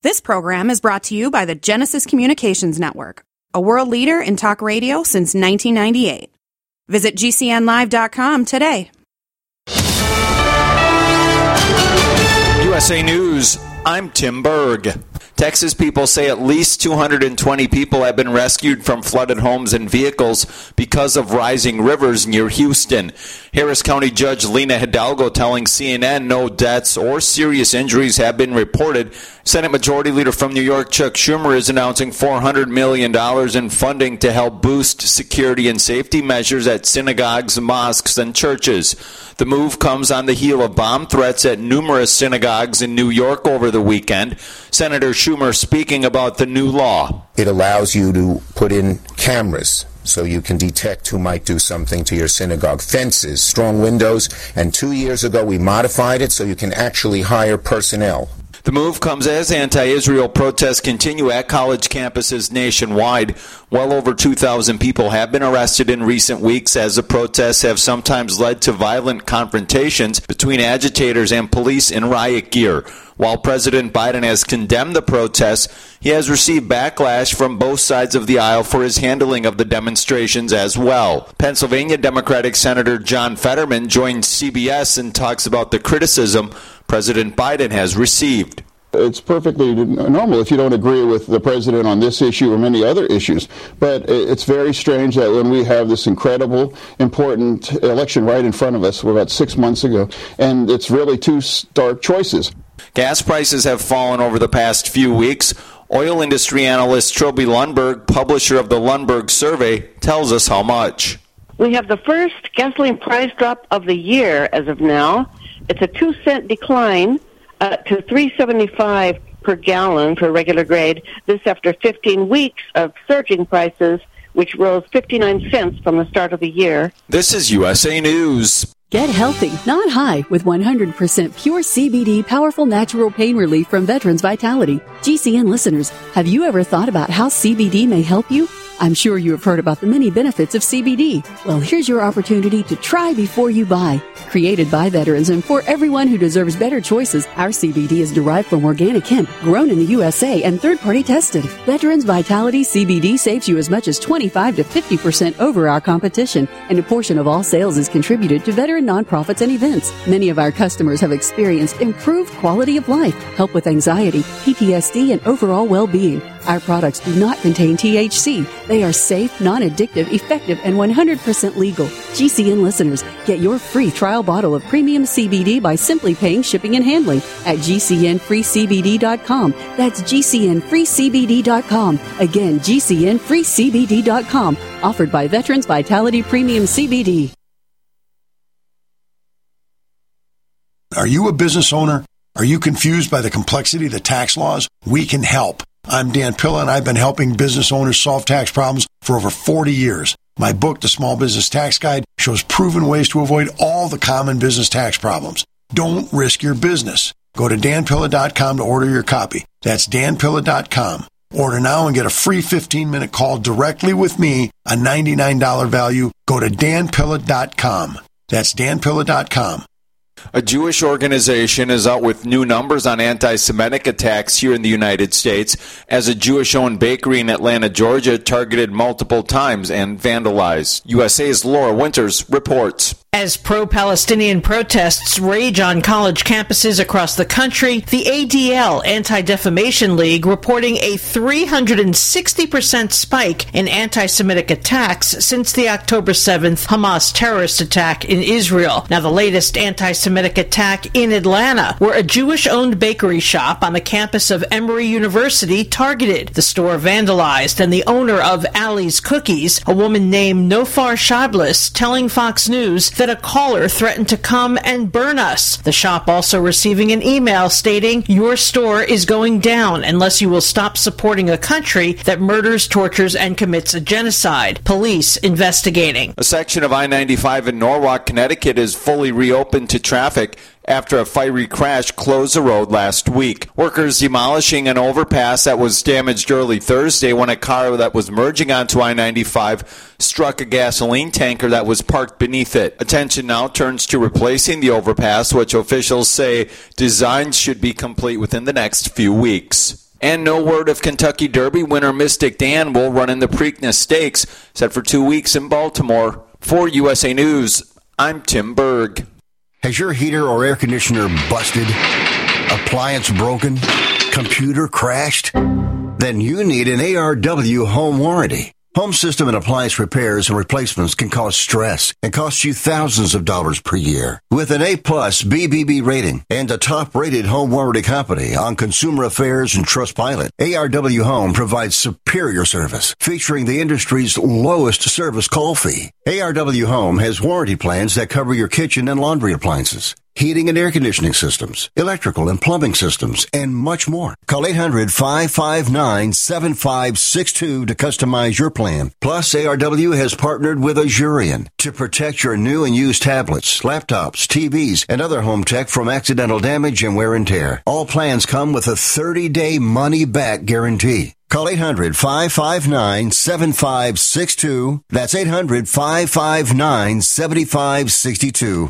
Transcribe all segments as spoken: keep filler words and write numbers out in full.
This program is brought to you by the Genesis Communications Network, a world leader in talk radio since nineteen ninety-eight. Visit G C N live dot com today. U S A News, I'm Tim Berg. Texas people say at least two hundred twenty people have been rescued from flooded homes and vehicles because of rising rivers near Houston. Harris County Judge Lena Hidalgo telling C N N no deaths or serious injuries have been reported. Senate Majority Leader from New York, Chuck Schumer, is announcing four hundred million dollars in funding to help boost security and safety measures at synagogues, mosques, and churches. The move comes on the heel of bomb threats at numerous synagogues in New York over the weekend. Senator Schumer speaking about the new law. It allows you to put in cameras so you can detect who might do something to your synagogue. Fences, strong windows, and two years ago we modified it so you can actually hire personnel. The move comes as anti-Israel protests continue at college campuses nationwide. Well over two thousand people have been arrested in recent weeks as the protests have sometimes led to violent confrontations between agitators and police in riot gear. While President Biden has condemned the protests, he has received backlash from both sides of the aisle for his handling of the demonstrations as well. Pennsylvania Democratic Senator John Fetterman joined C B S and talks about the criticism President Biden has received. It's perfectly normal if you don't agree with the president on this issue or many other issues. But it's very strange that when we have this incredible, important election right in front of us, we're about six months ago, and it's really two stark choices. Gas prices have fallen over the past few weeks. Oil industry analyst Trilby Lundberg, publisher of the Lundberg Survey, tells us how much. We have the first gasoline price drop of the year as of now. It's a two cent decline uh, to three seventy-five per gallon for regular grade. This after fifteen weeks of surging prices, which rose fifty-nine cents from the start of the year. This is U S A News. Get healthy, not high, with one hundred percent pure C B D powerful natural pain relief from Veterans Vitality. G C N listeners, have you ever thought about how C B D may help you? I'm sure you have heard about the many benefits of C B D. Well, here's your opportunity to try before you buy. Created by veterans and for everyone who deserves better choices, our C B D is derived from organic hemp, grown in the U S A and third-party tested. Veterans Vitality C B D saves you as much as twenty-five to fifty percent over our competition, and a portion of all sales is contributed to veteran nonprofits and events. Many of our customers have experienced improved quality of life, help with anxiety, P T S D, and overall well-being. Our products do not contain T H C. They are safe, non-addictive, effective, and one hundred percent legal. G C N listeners, get your free trial bottle of premium C B D by simply paying shipping and handling at G C N free C B D dot com. That's G C N free C B D dot com. Again, G C N free C B D dot com. Offered by Veterans Vitality Premium C B D. Are you a business owner? Are you confused by the complexity of the tax laws? We can help. I'm Dan Pilla, and I've been helping business owners solve tax problems for over forty years. My book, The Small Business Tax Guide, shows proven ways to avoid all the common business tax problems. Don't risk your business. Go to Dan Pilla dot com to order your copy. That's Dan Pilla dot com. Order now and get a free fifteen-minute call directly with me, a ninety-nine dollars value. Go to Dan Pilla dot com. That's Dan Pilla dot com. A Jewish organization is out with new numbers on anti-Semitic attacks here in the United States as a Jewish-owned bakery in Atlanta, Georgia, targeted multiple times and vandalized. U S A's Laura Winters reports. As pro-Palestinian protests rage on college campuses across the country, the A D L, Anti-Defamation League, reporting a three hundred sixty percent spike in anti-Semitic attacks since the October seventh Hamas terrorist attack in Israel. Now, the latest anti-Semitic attack in Atlanta, where a Jewish-owned bakery shop on the campus of Emory University targeted. The store vandalized, and the owner of Ali's Cookies, a woman named Nofar Shablis, telling Fox News that a caller threatened to come and burn us. The shop also receiving an email stating, "Your store is going down unless you will stop supporting a country that murders, tortures, and commits a genocide." Police investigating. A section of I ninety-five in Norwalk, Connecticut is fully reopened to traffic after a fiery crash closed the road last week. Workers demolishing an overpass that was damaged early Thursday when a car that was merging onto I ninety-five struck a gasoline tanker that was parked beneath it. Attention now turns to replacing the overpass, which officials say designs should be complete within the next few weeks. And no word if Kentucky Derby winner Mystic Dan will run in the Preakness Stakes, set for two weeks in Baltimore. For U S A News, I'm Tim Berg. Has your heater or air conditioner busted? Appliance broken? Computer crashed? Then you need an A R W home warranty. Home system and appliance repairs and replacements can cause stress and cost you thousands of dollars per year. With an A-plus B B B rating and a top-rated home warranty company on Consumer Affairs and Trustpilot, A R W Home provides superior service, featuring the industry's lowest service call fee. A R W Home has warranty plans that cover your kitchen and laundry appliances, heating and air conditioning systems, electrical and plumbing systems, and much more. Call eight hundred, five five nine, seven five six two to customize your plan. Plus, A R W has partnered with Azurion to protect your new and used tablets, laptops, T Vs, and other home tech from accidental damage and wear and tear. All plans come with a thirty-day money-back guarantee. Call eight hundred, five five nine, seven five six two. That's eight hundred, five five nine, seven five six two.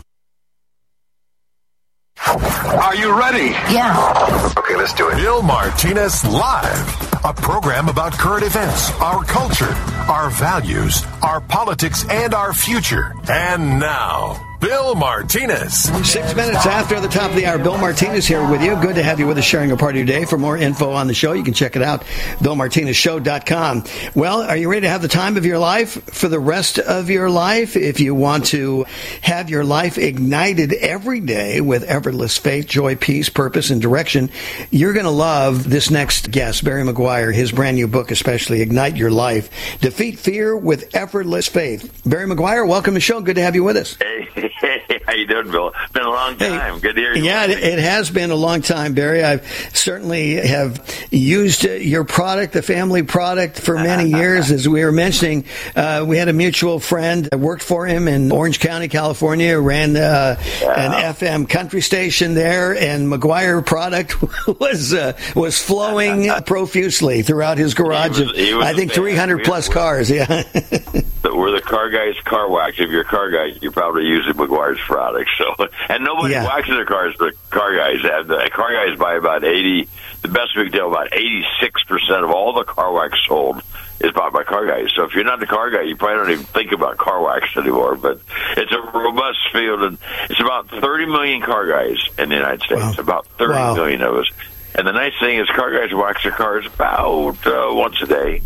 Are you ready? Yeah. Okay, let's do it. Bill Martinez Live, a program about current events, our culture, our values, our politics, and our future. And now, Bill Martinez. Six minutes after the top of the hour, Bill Martinez here with you. Good to have you with us sharing a part of your day. For more info on the show, you can check it out, bill martinez show dot com. Well, are you ready to have the time of your life for the rest of your life? If you want to have your life ignited every day with effortless faith, joy, peace, purpose, and direction, you're going to love this next guest, Barry McGuire, his brand new book, especially, Ignite Your Life, Defeat Fear with Effortless Faith. Barry McGuire, welcome to the show. Good to have you with us. Hey. Hey, how you doing, Bill? It's been a long time. Hey, good to hear you. Yeah, it, it has been a long time, Barry. I certainly have used your product, the family product, for many years. As we were mentioning, uh, we had a mutual friend. I worked for him in Orange County, California, ran uh, yeah. an F M country station there, and McGuire product was uh, was flowing profusely throughout his garage. He was, he was of, I think, three hundred plus cars. Yeah. We're the car guy's car wax. If you're a car guy, you're probably using McGuire's products. So, and nobody yeah. waxes their cars, but car guys have. The car guys buy about eighty. The best big deal, about eighty-six percent of all the car wax sold is bought by car guys. So if you're not the car guy, you probably don't even think about car wax anymore. But it's a robust field, and it's about thirty million car guys in the United States. Wow. About thirty wow. million of us. And the nice thing is car guys wax their cars about uh, once a day.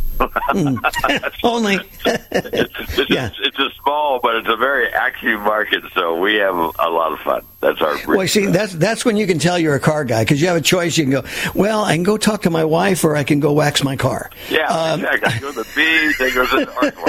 mm. Only. it's, it's, yeah. it's, it's a small, but it's a very active market, so we have a lot of fun. That's our. Well, see, that's that's when you can tell you're a car guy, because you have a choice. You can go, well, I can go talk to my wife, or I can go wax my car. Yeah, um, exactly. I go to the beach, I go to the art,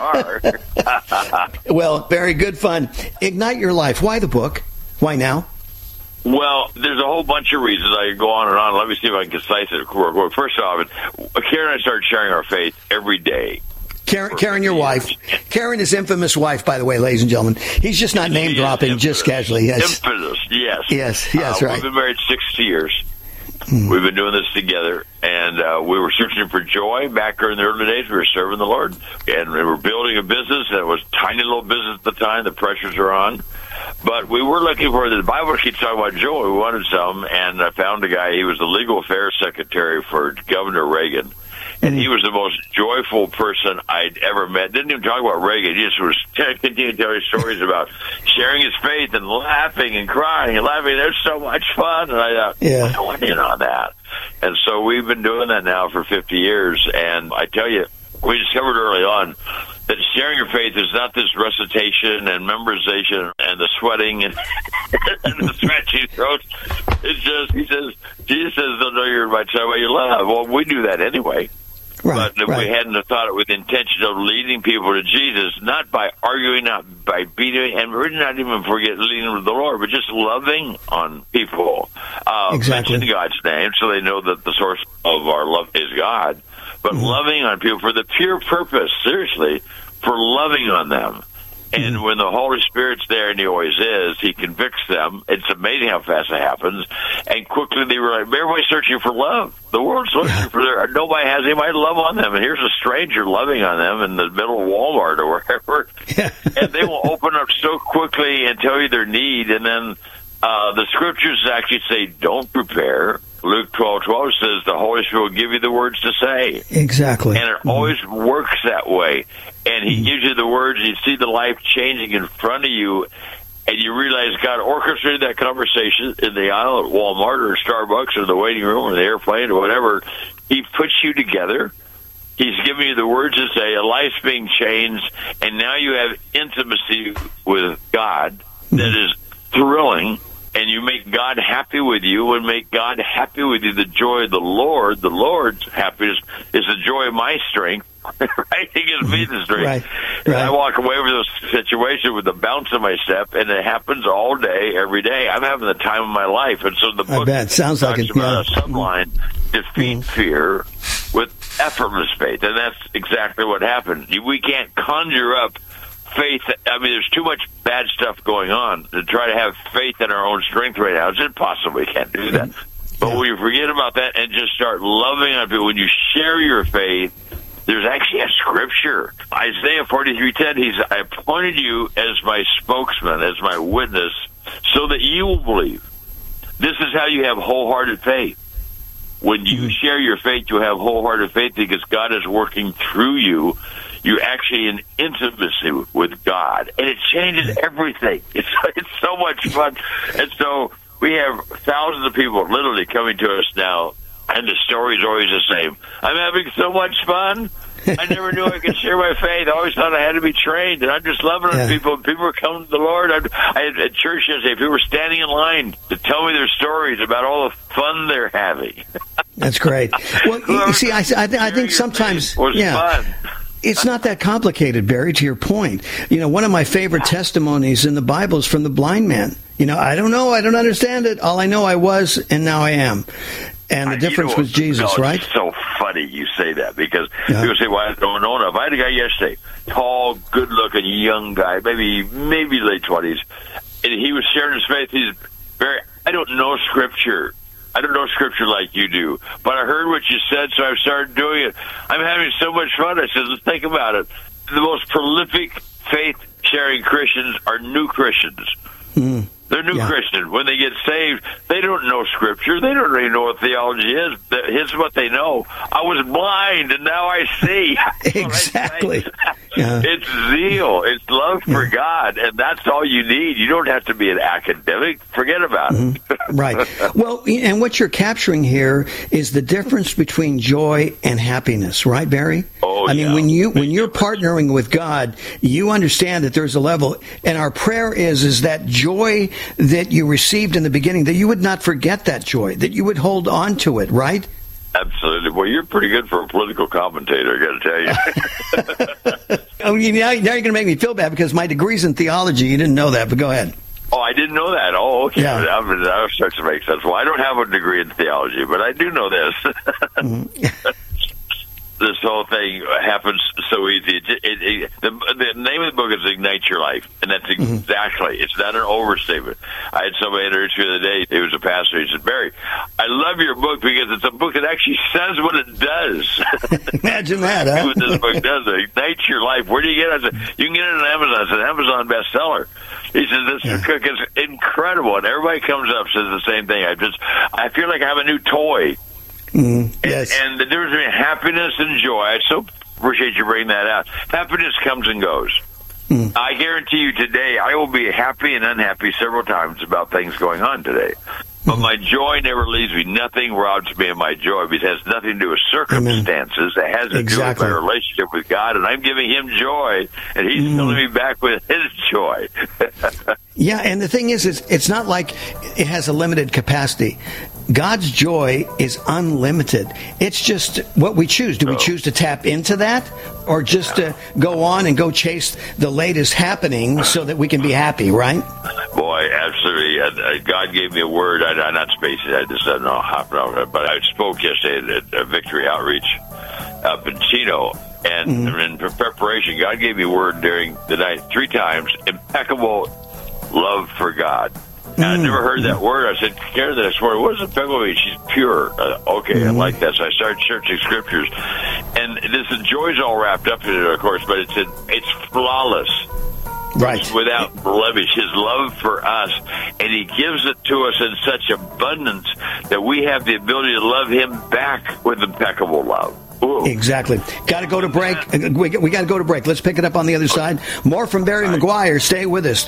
wax my car. Well, very good fun. Ignite Your Life. Why the book? Why now? Well, there's a whole bunch of reasons. I can go on and on. Let me see if I can concise it. First off, Karen and I started sharing our faith every day. Karen, Karen, your wife. Karen is infamous wife, by the way, ladies and gentlemen. He's just not name dropping, just casually. Yes. Infamous, yes. Yes, yes, uh, right. We've been married sixty years. Hmm. We've been doing this together, and uh, we were searching for joy back during the early days. We were serving the Lord, and we were building a business, and it was a tiny little business at the time. The pressures are on. But we were looking for, the Bible keeps talking about joy. We wanted some, and I found a guy. He was the legal affairs secretary for Governor Reagan, and he was the most joyful person I'd ever met. Didn't even talk about Reagan. He just was continuing to tell his stories about sharing his faith and laughing and crying and laughing. There's so much fun. And I thought, yeah. I want in on that. And so we've been doing that now for fifty years. And I tell you, we discovered early on that sharing your faith is not this recitation and memorization and the sweating and, and the scratchy throat. It's just, he says, Jesus says, they'll know you're my child by your love. Well, we do that anyway. Right, but if right. we hadn't have thought it with the intention of leading people to Jesus, not by arguing, not by beating, and we're not even forget leading them to the Lord, but just loving on people. Uh, exactly. Mention God's name so they know that the source of our love is God. But mm-hmm. loving on people for the pure purpose, seriously, for loving on them. And mm-hmm. when the Holy Spirit's there, and He always is, He convicts them. It's amazing how fast it happens. And quickly they were like, everybody's searching for love. The world's looking yeah. for their, nobody has anybody to love on them. And here's a stranger loving on them in the middle of Walmart or wherever. Yeah. And they will open up so quickly and tell you their need. And then uh, the scriptures actually say, don't prepare. Luke twelve twelve says the Holy Spirit will give you the words to say. Exactly. And it mm-hmm. always works that way. And he mm-hmm. gives you the words, and you see the life changing in front of you, and you realize God orchestrated that conversation in the aisle at Walmart or Starbucks or the waiting room or the airplane or whatever. He puts you together. He's giving you the words to say, a life's being changed, and now you have intimacy with God that is thrilling, and you make God happy with you, and make God happy with you. The joy of the Lord, the Lord's happiness, is the joy of my strength. Right? He gives me the strength. Right. Right. I walk away with this situation with the bounce in my step, and it happens all day, every day. I'm having the time of my life. And so the book I bet. Sounds talks like it, about yeah. a subline, defeat mm. fear with effortless faith. And that's exactly what happened. We can't conjure up faith. I mean, there's too much bad stuff going on to try to have faith in our own strength right now. It's impossible. We can't do that. But yeah. when you forget about that and just start loving on people, when you share your faith, there's actually a scripture. Isaiah forty-three ten, he's, I appointed you as my spokesman, as my witness, so that you will believe. This is how you have wholehearted faith. When you share your faith, you have wholehearted faith because God is working through you. You're actually in intimacy with God, and it changes everything. It's it's so much fun. And so we have thousands of people literally coming to us now, and the story is always the same. I'm having so much fun. I never knew I could share my faith. I always thought I had to be trained, and I'm just loving it. Yeah. People, people are coming to the Lord. I, I had at church yesterday, people were standing in line to tell me their stories about all the fun they're having. That's great. Well, you see, I, I, I think sometimes, yeah. Fun. It's not that complicated, Barry, to your point. You know, one of my favorite testimonies in the Bible is from the blind man. You know, I don't know, I don't understand it. All I know I was, and now I am. And the difference you know, was Jesus, no, right? It's so funny you say that because yeah. people say, well, I don't know enough. I had a guy yesterday, tall, good-looking, young guy, maybe maybe late twenties, and he was sharing his faith. He's very, I don't know Scripture. I don't know Scripture like you do, but I heard what you said, so I started doing it. I'm having so much fun. I said, let's think about it. The most prolific faith-sharing Christians are new Christians. Mm. They're new yeah. Christians. When they get saved, they don't know Scripture. They don't even know what theology is. Here's what they know. I was blind, and now I see. Exactly. Yeah. It's zeal. It's love for yeah. God, and that's all you need. You don't have to be an academic. Forget about mm-hmm. it. Right. Well, and what you're capturing here is the difference between joy and happiness, right, Barry? Oh, I mean, yeah. when you when you're partnering with God, you understand that there's a level, and our prayer is is that joy that you received in the beginning, that you would not forget that joy, that you would hold on to it, right? Absolutely. Well, you're pretty good for a political commentator, I got to tell you. oh, you now, now you're going to make me feel bad because my degree's in theology. You didn't know that, but go ahead. Oh, I didn't know that. Oh, okay. Yeah. That, that starts to make sense. Well, I don't have a degree in theology, but I do know this. mm-hmm. This whole thing happens so easy. It, it, it, the, the name of the book is Ignite Your Life, and that's exactly, mm-hmm. it's not an overstatement. I had somebody introduce me the other day. He was a pastor. He said, Barry, I love your book because it's a book that actually says what it does. Imagine that, huh? What this book does, Ignite Your Life. Where do you get it? I said, you can get it on Amazon. It's an Amazon bestseller. He says, this yeah. book is incredible, and everybody comes up and says the same thing. I just, I feel like I have a new toy. Mm, yes. and, and the difference between happiness and joy, I so appreciate you bringing that out. Happiness comes and goes. Mm. I guarantee you today I will be happy and unhappy several times about things going on today. But my joy never leaves me. Nothing robs me of my joy because it has nothing to do with circumstances. Amen. It has to exactly. do with my relationship with God, and I'm giving Him joy, and He's mm. filling me back with His joy. Yeah, and the thing is, is, it's not like it has a limited capacity. God's joy is unlimited. It's just what we choose. Do we choose to tap into that, or just to go on and go chase the latest happening so that we can be happy, right? Boy, absolutely. Uh, God gave me a word. I, I'm not spacing. I just don't know how, but I spoke yesterday at a Victory Outreach up in Chino, and mm-hmm. in preparation, God gave me a word during the night three times: impeccable love for God. And I never heard that word. I said, Karen, that word, what does impeccable mean? She's pure. Uh, okay, mm-hmm. I like that. So I started searching scriptures. And this joy's all wrapped up in it, of course, but it's a, it's flawless. Right. Without blemish, his love for us, and he gives it to us in such abundance that we have the ability to love him back with impeccable love. Ooh. Exactly. Got to go to break. We, we got to go to break. Let's pick it up on the other side. More from Barry right. McGuire. Stay with us.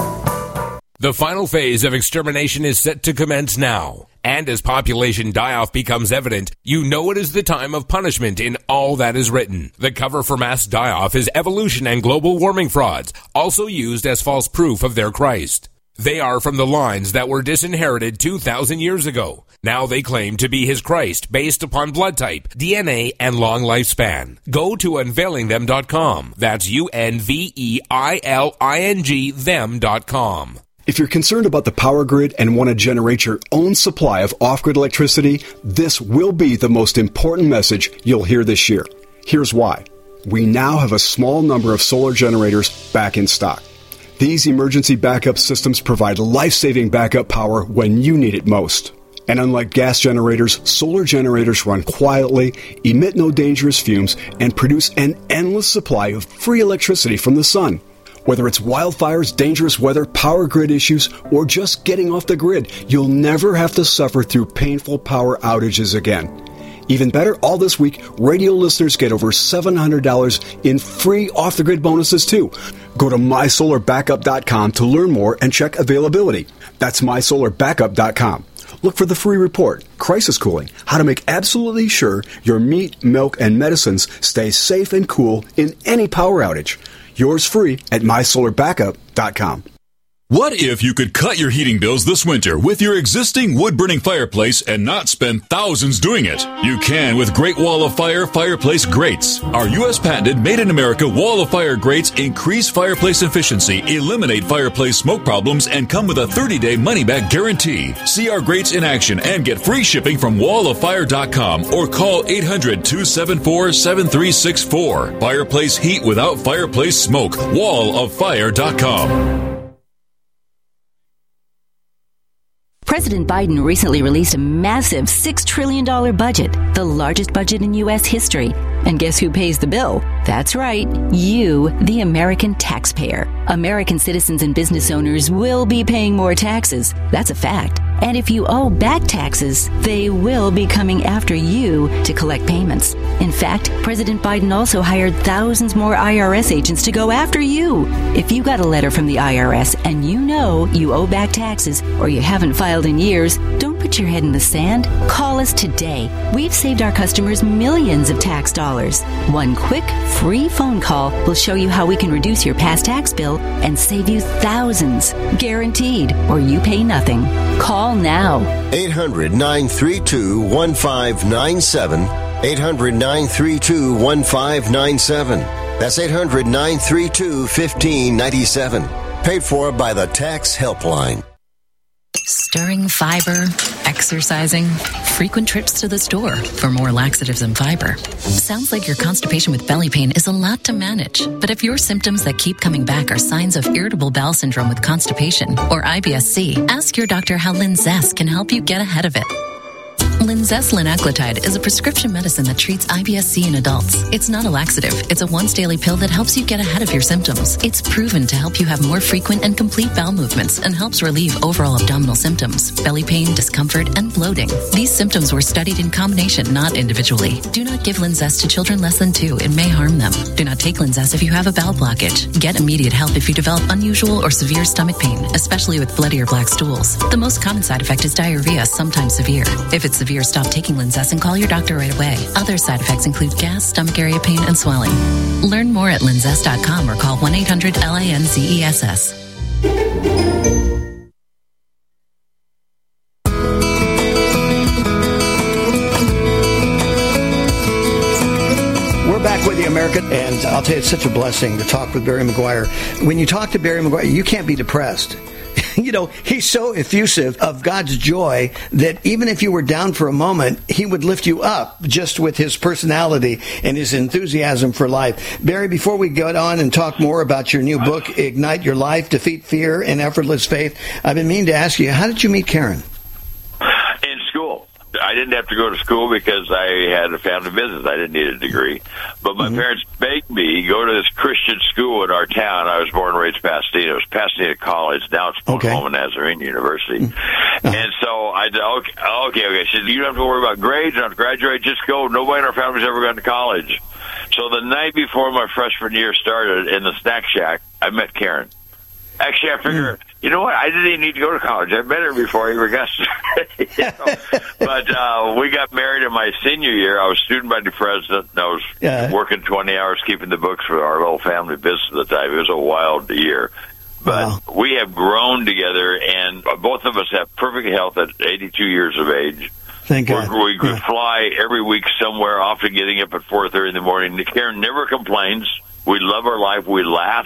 The final phase of extermination is set to commence now. And as population die-off becomes evident, you know it is the time of punishment in all that is written. The cover for mass die-off is evolution and global warming frauds, also used as false proof of their Christ. They are from the lines that were disinherited two thousand years ago. Now they claim to be his Christ based upon blood type, D N A, and long lifespan. Go to unveiling them dot com. That's U N V E I L I N G them dot com. If you're concerned about the power grid and want to generate your own supply of off-grid electricity, this will be the most important message you'll hear this year. Here's why. We now have a small number of solar generators back in stock. These emergency backup systems provide life-saving backup power when you need it most. And unlike gas generators, solar generators run quietly, emit no dangerous fumes, and produce an endless supply of free electricity from the sun. Whether it's wildfires, dangerous weather, power grid issues, or just getting off the grid, you'll never have to suffer through painful power outages again. Even better, all this week, radio listeners get over seven hundred dollars in free off-the-grid bonuses, too. Go to my solar backup dot com to learn more and check availability. That's my solar backup dot com. Look for the free report, Crisis Cooling, how to make absolutely sure your meat, milk, and medicines stay safe and cool in any power outage. Yours free at my solar backup dot com. What if you could cut your heating bills this winter with your existing wood-burning fireplace and not spend thousands doing it? You can with Great Wall of Fire fireplace grates. Our U S patented made-in-America Wall of Fire grates increase fireplace efficiency, eliminate fireplace smoke problems, and come with a thirty-day money-back guarantee. See our grates in action and get free shipping from wall of fire dot com or call eight hundred, two seven four, seven three six four. Fireplace heat without fireplace smoke. wall of fire dot com. President Biden recently released a massive six trillion dollars budget, the largest budget in U S history. And guess who pays the bill? That's right, you, the American taxpayer. American citizens and business owners will be paying more taxes. That's a fact. And if you owe back taxes, they will be coming after you to collect payments. In fact, President Biden also hired thousands more I R S agents to go after you. If you got a letter from the I R S and you know you owe back taxes or you haven't filed in years, don't put your head in the sand. Call us today. We've saved our customers millions of tax dollars. One quick, free phone call will show you how we can reduce your past tax bill and save you thousands. Guaranteed, or you pay nothing. Call now. eight hundred, nine three two, one five nine seven. eight hundred, nine three two, one five nine seven. That's eight hundred, nine three two, one five nine seven. Paid for by the Tax Helpline. Stirring fiber, exercising, frequent trips to the store for more laxatives and fiber. Sounds like your constipation with belly pain is a lot to manage. But if your symptoms that keep coming back are signs of irritable bowel syndrome with constipation or I B S C, ask your doctor how Linzess can help you get ahead of it. Linzess linaclotide is a prescription medicine that treats I B S C in adults. It's not a laxative. It's a once-daily pill that helps you get ahead of your symptoms. It's proven to help you have more frequent and complete bowel movements and helps relieve overall abdominal symptoms, belly pain, discomfort, and bloating. These symptoms were studied in combination, not individually. Do not give Linzess to children less than two. It may harm them. Do not take Linzess if you have a bowel blockage. Get immediate help if you develop unusual or severe stomach pain, especially with bloody or black stools. The most common side effect is diarrhea, sometimes severe. If it's severe, stop taking Linzess and call your doctor right away. Other side effects include gas, stomach area pain, and swelling. Learn more at linzess dot com or call one eight hundred L I N Z E S S. We're back with the American, and I'll tell you, it's such a blessing to talk with Barry McGuire. When you talk to Barry McGuire, you can't be depressed. You know, he's so effusive of God's joy that even if you were down for a moment, he would lift you up just with his personality and his enthusiasm for life. Barry, before we go on and talk more about your new book, Ignite Your Life, Defeat Fear and Effortless Faith, I've been meaning to ask you, how did you meet Karen? In school. I, I didn't have to go to school because I had a family business. I didn't need a degree. But my mm-hmm. parents begged me to go to this Christian school in our town. I was born and raised in Pasadena. It was Pasadena College. Now it's Oklahoma okay. Nazarene University. Mm-hmm. And so I said, okay, okay, okay. She said, you don't have to worry about grades. You don't have to graduate. Just go. Nobody in our family's ever gone to college. So the night before my freshman year started in the snack shack, I met Karen. Actually, I figured, mm. you know what? I didn't even need to go to college. I met her before I even got started. You know? But uh, we got married in my senior year. I was student body president, and I was yeah. working twenty hours keeping the books for our little family business at the time. It was a wild year. But wow. we have grown together, and both of us have perfect health at eighty-two years of age. Thank God. We're, we yeah. fly every week somewhere, often getting up at four thirty in the morning. Karen never complains. We love our life. We laugh.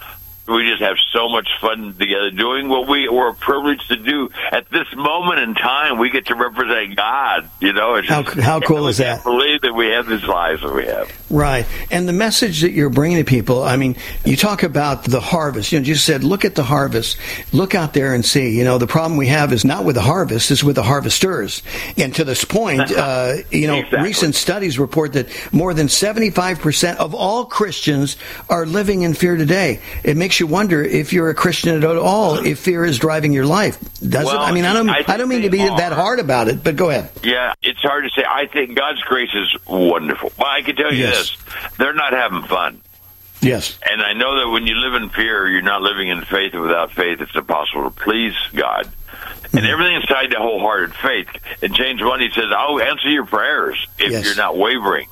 We just have so much fun together doing what we were privileged to do. At this moment in time, we get to represent God. You know, it's how, just, how cool is that? I can't believe that we have these lives that we have. Right. And the message that you're bringing to people, I mean, you talk about the harvest. You know, you said, look at the harvest. Look out there and see. You know, the problem we have is not with the harvest, it's with the harvesters. And to this point, uh, you know, exactly. recent studies report that more than seventy-five percent of all Christians are living in fear today. It makes you wonder if you're a Christian at all, if fear is driving your life. Does well, it? I mean, I don't I, I don't mean to be are. that hard about it, but go ahead. Yeah, it's hard to say. I think God's grace is wonderful. Well, I can tell you yes. this. They're not having fun. Yes. And I know that when you live in fear, you're not living in faith, and without faith, it's impossible to please God. Mm-hmm. And everything's tied to wholehearted faith. In James one, he says, I'll answer your prayers if yes. you're not wavering.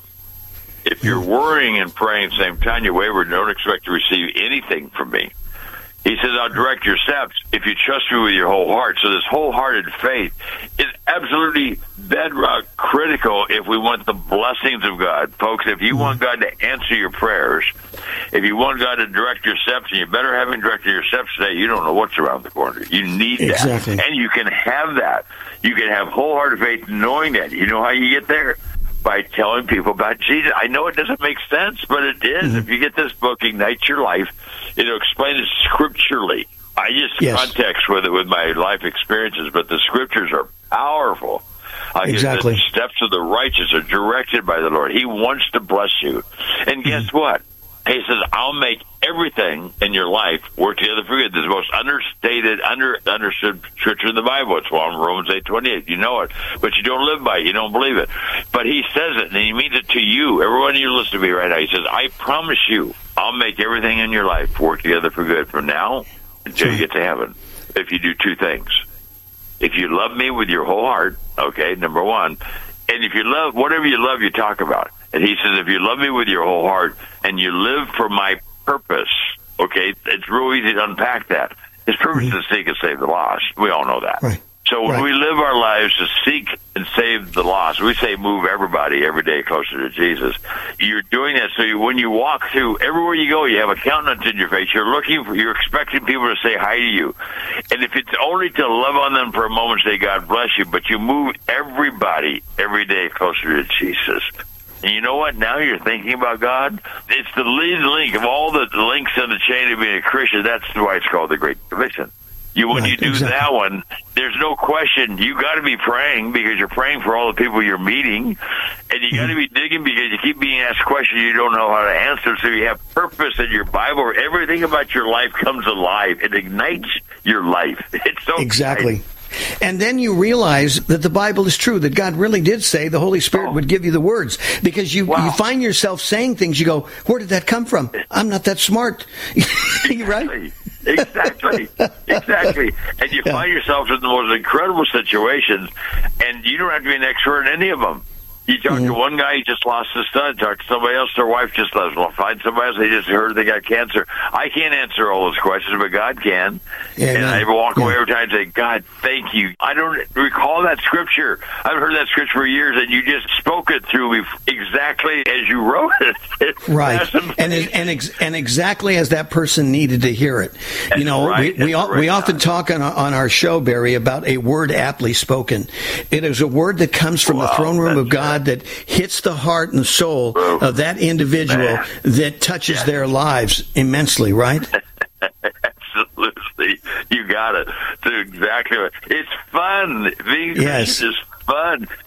If you're worrying and praying at the same time, you waver, don't expect to receive anything from me. He says, I'll direct your steps if you trust me with your whole heart. So this wholehearted faith is absolutely bedrock critical if we want the blessings of God. Folks, if you want God to answer your prayers, if you want God to direct your steps, and you better have him direct your steps today, you don't know what's around the corner. You need exactly. that. And you can have that. You can have wholehearted faith knowing that. You know how you get there? By telling people about Jesus. I know it doesn't make sense, but it is. Mm-hmm. If you get this book, Ignite Your Life, it'll explain it scripturally. I use yes. context with it with my life experiences, but the scriptures are powerful. Uh, exactly. The steps of the righteous are directed by the Lord. He wants to bless you. And guess mm-hmm. what? He says, I'll make everything in your life work together for good. This is the most understated, under understood scripture in the Bible. It's one Romans eight twenty-eight. You know it, but you don't live by it. You don't believe it. But he says it, and he means it to you. Everyone you listen to me right now, he says, I promise you, I'll make everything in your life work together for good from now until you get to heaven. If you do two things. If you love me with your whole heart, okay, number one, and if you love, whatever you love, you talk about. And he says, if you love me with your whole heart and you live for my purpose, okay, it's real easy to unpack that. His purpose mm-hmm. is to seek and save the lost. We all know that. Right. So when right. we live our lives to seek and save the lost, we say move everybody every day closer to Jesus. You're doing that so you, when you walk through, everywhere you go, you have a countenance in your face. You're looking for, you're expecting people to say hi to you. And if it's only to love on them for a moment, say God bless you, but you move everybody every day closer to Jesus. And you know what? Now you're thinking about God. It's the lead link of all the links in the chain of being a Christian. That's why it's called the Great Commission. You when right, you do exactly. that one, there's no question. You got to be praying because you're praying for all the people you're meeting, and you got to be digging because you keep being asked questions you don't know how to answer. So you have purpose in your Bible. Everything about your life comes alive. It ignites your life. It's so exactly. exciting. And then you realize that the Bible is true, that God really did say the Holy Spirit oh. would give you the words. Because you, wow. you find yourself saying things, you go, where did that come from? I'm not that smart. Right? Exactly. Exactly. And you yeah. find yourself in the most incredible situations, and you don't have to be an expert in any of them. You talk mm-hmm. to one guy, he just lost his son. Talk to somebody else, their wife just lost. Well, find somebody else, they just heard they got cancer. I can't answer all those questions, but God can. Yeah, and no. I walk yeah. away every time and say, God, thank you. I don't recall that scripture. I've heard that scripture for years, and you just spoke it through me exactly as you wrote it. It's right. And it, and ex- and exactly as that person needed to hear it. That's you know, right. we we, right we often talk on, on our show, Barry, about a word aptly spoken. It is a word that comes from wow, the throne room of God that hits the heart and soul oh, of that individual man. that touches yeah. their lives immensely, right? Absolutely. You got it. That's exactly right. It's fun. Being yes. is fun.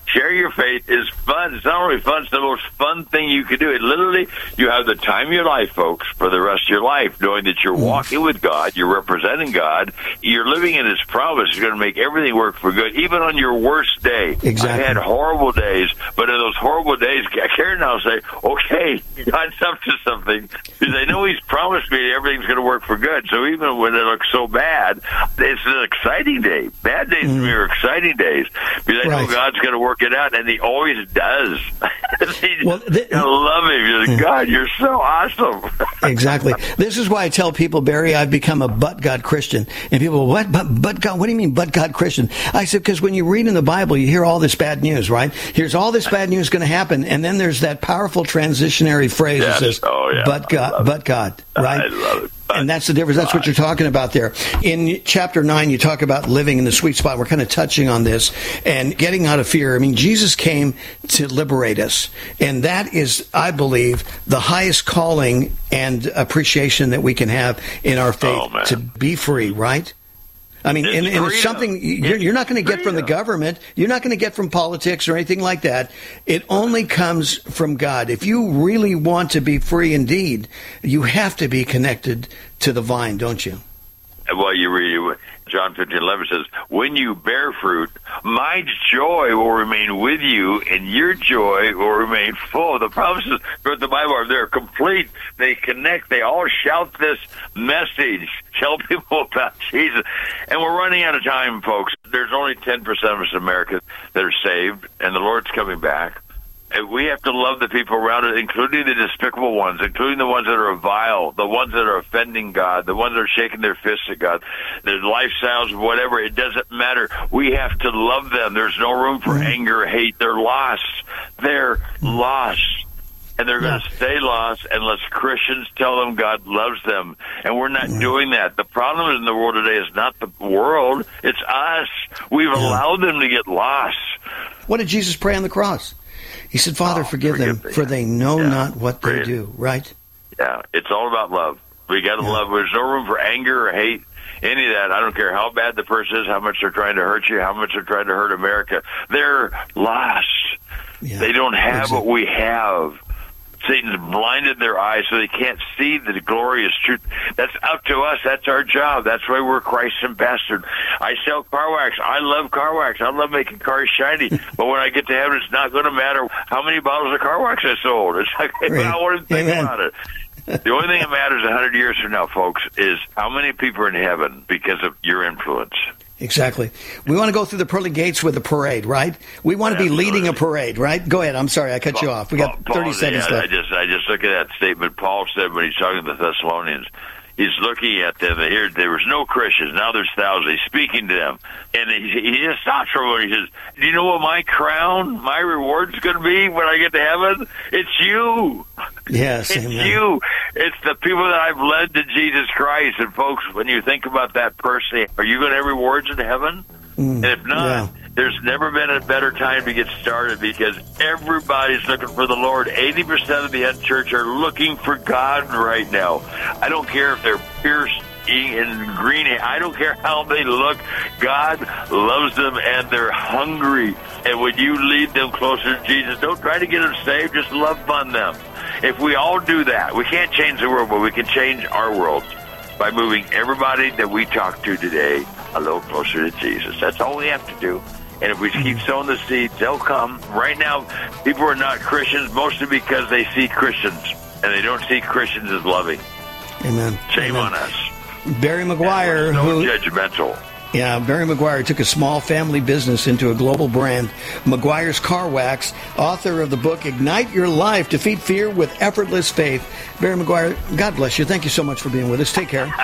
Share your faith is fun. It's not only fun, it's the most fun thing you can do. It literally, you have the time of your life, folks, for the rest of your life, knowing that you're walking with God, you're representing God, you're living in His promise. He's going to make everything work for good, even on your worst day. Exactly. I had horrible days, but in those horrible days, Karen and I will say, okay, God's up to something, because I know He's promised me everything's going to work for good. So even when it looks so bad, it's an exciting day. Bad days mm. are exciting days, because I right. know God's going to work it out, and He always does. Well, th- I love Him. You're like, God, you're so awesome. Exactly. This is why I tell people, Barry, I've become a but God Christian. And people, what? But, but God, what do you mean, but God Christian? I said, because when you read in the Bible, you hear all this bad news, right? Here's all this bad news going to happen. And then there's that powerful transitionary phrase yes. that says, oh, yeah. but God, but God, right? I love it. And that's the difference. That's what you're talking about there. In chapter nine, you talk about living in the sweet spot. We're kind of touching on this and getting out of fear. I mean, Jesus came to liberate us. And that is, I believe, the highest calling and appreciation that we can have in our faith, oh, to be free, right? I mean, and, and it's something you're, you're not going to get from the government. You're not going to get from politics or anything like that. It only comes from God. If you really want to be free indeed, you have to be connected to the vine, don't you? Well, you read John fifteen eleven says, when you bear fruit, my joy will remain with you, and your joy will remain full. The promises throughout the Bible are they're complete. They connect. They all shout this message. Tell people about Jesus. And we're running out of time, folks. There's only ten percent of us in America that are saved, and the Lord's coming back. And we have to love the people around us, including the despicable ones, including the ones that are vile, the ones that are offending God, the ones that are shaking their fists at God, their lifestyles, whatever. It doesn't matter. We have to love them. There's no room for anger, hate. They're lost. They're lost. And they're going to stay lost unless Christians tell them God loves them. And we're not doing that. The problem in the world today is not the world. It's us. We've allowed them to get lost. What did Jesus pray on the cross? He said, Father, oh, forgive, forgive them, them, for they know yeah. not what they do, right? Yeah, it's all about love. We got to yeah. love. There's no room for anger or hate, any of that. I don't care how bad the person is, how much they're trying to hurt you, how much they're trying to hurt America. They're lost. Yeah. They don't have exactly. what we have. Satan's blinded their eyes so they can't see the glorious truth. That's up to us. That's our job. That's why we're Christ's ambassador. I sell car wax. I love car wax. I love making cars shiny. But when I get to heaven, it's not going to matter how many bottles of car wax I sold. It's like, I don't want to think Amen. about it. The only thing that matters a hundred years from now, folks, is how many people are in heaven because of your influence. Exactly. We want to go through the pearly gates with a parade, right? We want to Absolutely. be leading a parade, right? Go ahead. I'm sorry, I cut Paul, you off. We got Paul, thirty seconds yeah, left. I just, I just look at that statement Paul said when he's talking to the Thessalonians. He's looking at them. Here, there was no Christians. Now there's thousands. He's speaking to them. And he, he just stops for a moment. He says, do you know what my crown, my reward's going to be when I get to heaven? It's you. Yes, it's amen. you. It's the people that I've led to Jesus Christ. And folks, when you think about that person, are you going to have rewards in heaven? Mm, and if not, yeah. there's never been a better time to get started because everybody's looking for the Lord. eighty percent of the unchurched are looking for God right now. I don't care if they're pierced in green. I don't care how they look. God loves them and they're hungry. And when you lead them closer to Jesus, don't try to get them saved. Just love on them. If we all do that, we can't change the world, but we can change our world by moving everybody that we talk to today a little closer to Jesus. That's all we have to do. And if we keep sowing the seeds, they'll come. Right now, people are not Christians, mostly because they see Christians, and they don't see Christians as loving. Amen. Shame Amen. on us. Barry McGuire, no who judgmental. Yeah, Barry McGuire took a small family business into a global brand. McGuire's Car Wax, author of the book Ignite Your Life, Defeat Fear with Effortless Faith. Barry McGuire, God bless you. Thank you so much for being with us. Take care.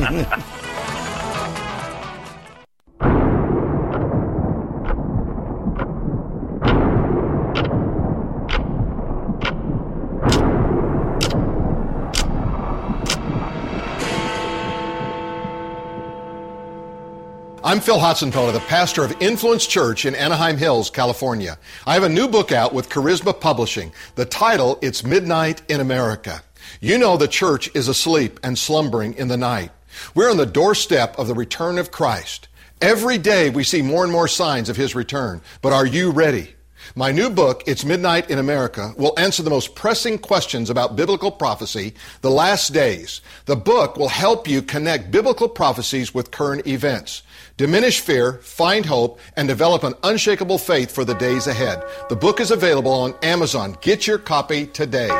I'm Phil Hotzenpella, the pastor of Influence Church in Anaheim Hills, California. I have a new book out with Charisma Publishing. The title, It's Midnight in America. You know the church is asleep and slumbering in the night. We're on the doorstep of the return of Christ. Every day we see more and more signs of His return. But are you ready? My new book, It's Midnight in America, will answer the most pressing questions about biblical prophecy, the last days. The book will help you connect biblical prophecies with current events, diminish fear, find hope, and develop an unshakable faith for the days ahead. The book is available on Amazon. Get your copy today.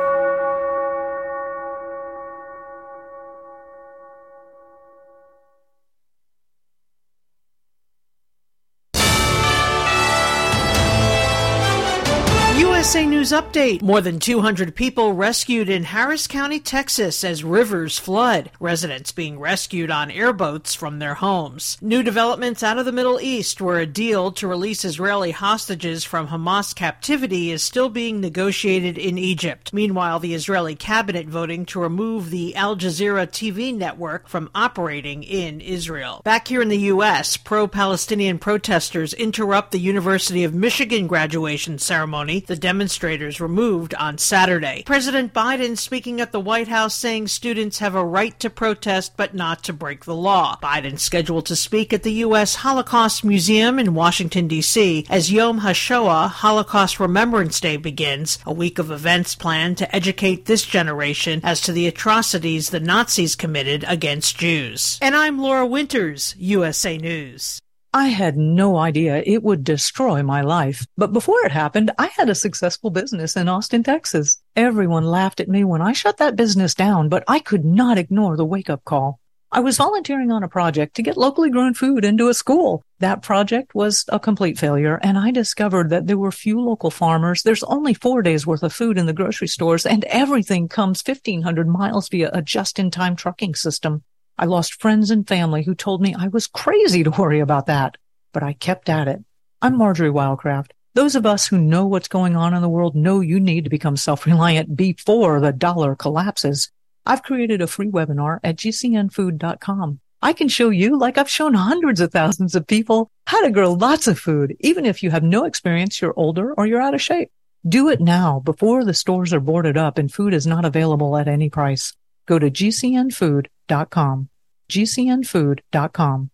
U S A News Update. More than two hundred people rescued in Harris County, Texas as rivers flood. Residents being rescued on airboats from their homes. New developments out of the Middle East, where a deal to release Israeli hostages from Hamas captivity is still being negotiated in Egypt. Meanwhile, the Israeli cabinet voting to remove the Al Jazeera T V network from operating in Israel. Back here in the U S, pro-Palestinian protesters interrupt the University of Michigan graduation ceremony. The demonstrators removed on Saturday. President Biden speaking at the White House saying students have a right to protest but not to break the law. Biden scheduled to speak at the U S Holocaust Museum in Washington, D C as Yom HaShoah, Holocaust Remembrance Day, begins, a week of events planned to educate this generation as to the atrocities the Nazis committed against Jews. And I'm Laura Winters, U S A News. I had no idea it would destroy my life. But before it happened, I had a successful business in Austin, Texas. Everyone laughed at me when I shut that business down, but I could not ignore the wake-up call. I was volunteering on a project to get locally grown food into a school. That project was a complete failure, and I discovered that there were few local farmers. There's only four days worth of food in the grocery stores, and everything comes fifteen hundred miles via a just-in-time trucking system. I lost friends and family who told me I was crazy to worry about that, but I kept at it. I'm Marjorie Wildcraft. Those of us who know what's going on in the world know you need to become self-reliant before the dollar collapses. I've created a free webinar at G C N food dot com. I can show you, like I've shown hundreds of thousands of people, how to grow lots of food, even if you have no experience, you're older, or you're out of shape. Do it now before the stores are boarded up and food is not available at any price. Go to G C N food dot com. G C N food dot com.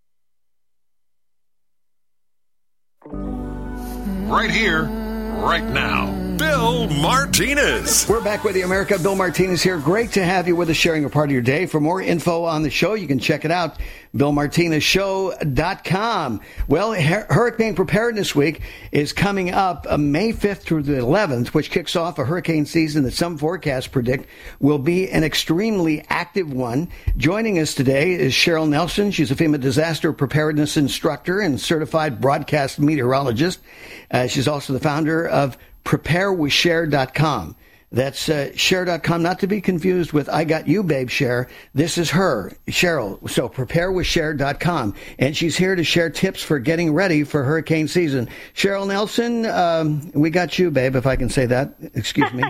Right here, right now. Bill Martinez. We're back with you, America. Bill Martinez here. Great to have you with us, sharing a part of your day. For more info on the show, you can check it out, Bill Martinez Show dot com. Well, Hur- Hurricane Preparedness Week is coming up uh, May fifth through the eleventh, which kicks off a hurricane season that some forecasts predict will be an extremely active one. Joining us today is Cheryl Nelson. She's a FEMA disaster preparedness instructor and certified broadcast meteorologist. Uh, she's also the founder of prepare with share dot com. That's uh, share dot com, not to be confused with I Got You, Babe, Share. This is her, Cheryl. So prepare with share dot com. And she's here to share tips for getting ready for hurricane season. Cheryl Nelson, um, we got you, babe, if I can say that. Excuse me.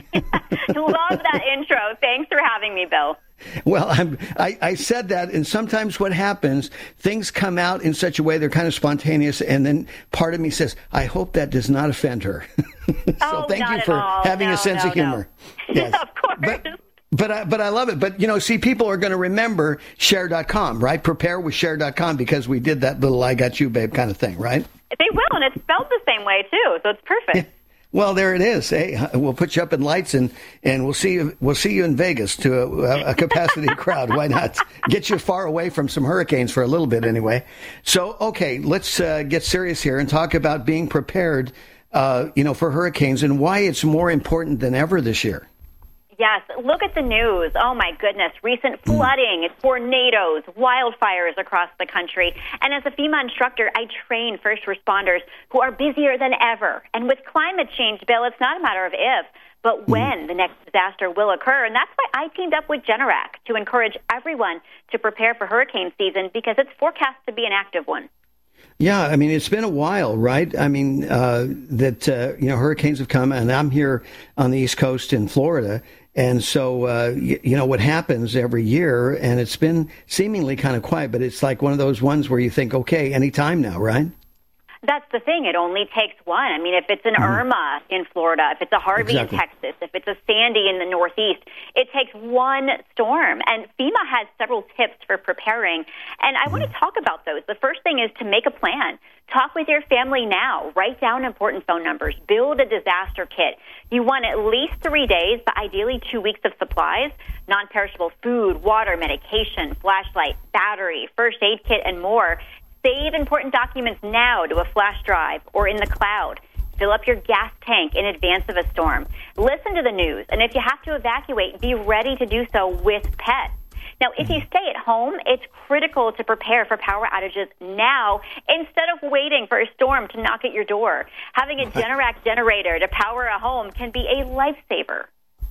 Love that intro. Thanks for having me, Bill. Well, I'm, I, I said that, and sometimes what happens, things come out in such a way they're kind of spontaneous, and then part of me says, I hope that does not offend her. so oh, thank not you for at all. having no, a sense no, of humor. No. Yes. Of course. But, but, I, but I love it. But, you know, see, people are going to remember share dot com, right? prepare with share dot com, because we did that little I Got You, Babe kind of thing, right? They will, and it's spelled the same way, too, so it's perfect. Yeah. Well, there it is. Hey, we'll put you up in lights, and, and we'll see you. We'll see you in Vegas to a, a capacity crowd. Why not? Get you far away from some hurricanes for a little bit, anyway. So, okay, let's uh, get serious here and talk about being prepared, uh, you know, for hurricanes and why it's more important than ever this year. Yes, look at the news. Oh, my goodness. Recent flooding, tornadoes, wildfires across the country. And as a FEMA instructor, I train first responders who are busier than ever. And with climate change, Bill, it's not a matter of if, but when the next disaster will occur. And that's why I teamed up with Generac to encourage everyone to prepare for hurricane season, because it's forecast to be an active one. Yeah, I mean, it's been a while, right? I mean, uh, that, uh, you know, hurricanes have come, and I'm here on the East Coast in Florida. And so, uh, you, you know, what happens every year, and it's been seemingly kind of quiet, but it's like one of those ones where you think, okay, any time now, right? That's the thing. It only takes one. I mean, if it's an mm-hmm. Irma in Florida, if it's a Harvey exactly. in Texas, if it's a Sandy in the Northeast, it takes one storm. And FEMA has several tips for preparing. And I mm-hmm. want to talk about those. The first thing is to make a plan. Talk with your family now. Write down important phone numbers. Build a disaster kit. You want at least three days, but ideally two weeks of supplies, non-perishable food, water, medication, flashlight, battery, first aid kit, and more. Save important documents now to a flash drive or in the cloud. Fill up your gas tank in advance of a storm. Listen to the news, and if you have to evacuate, be ready to do so with pets. Now, if you stay at home, it's critical to prepare for power outages now instead of waiting for a storm to knock at your door. Having a Generac generator to power a home can be a lifesaver.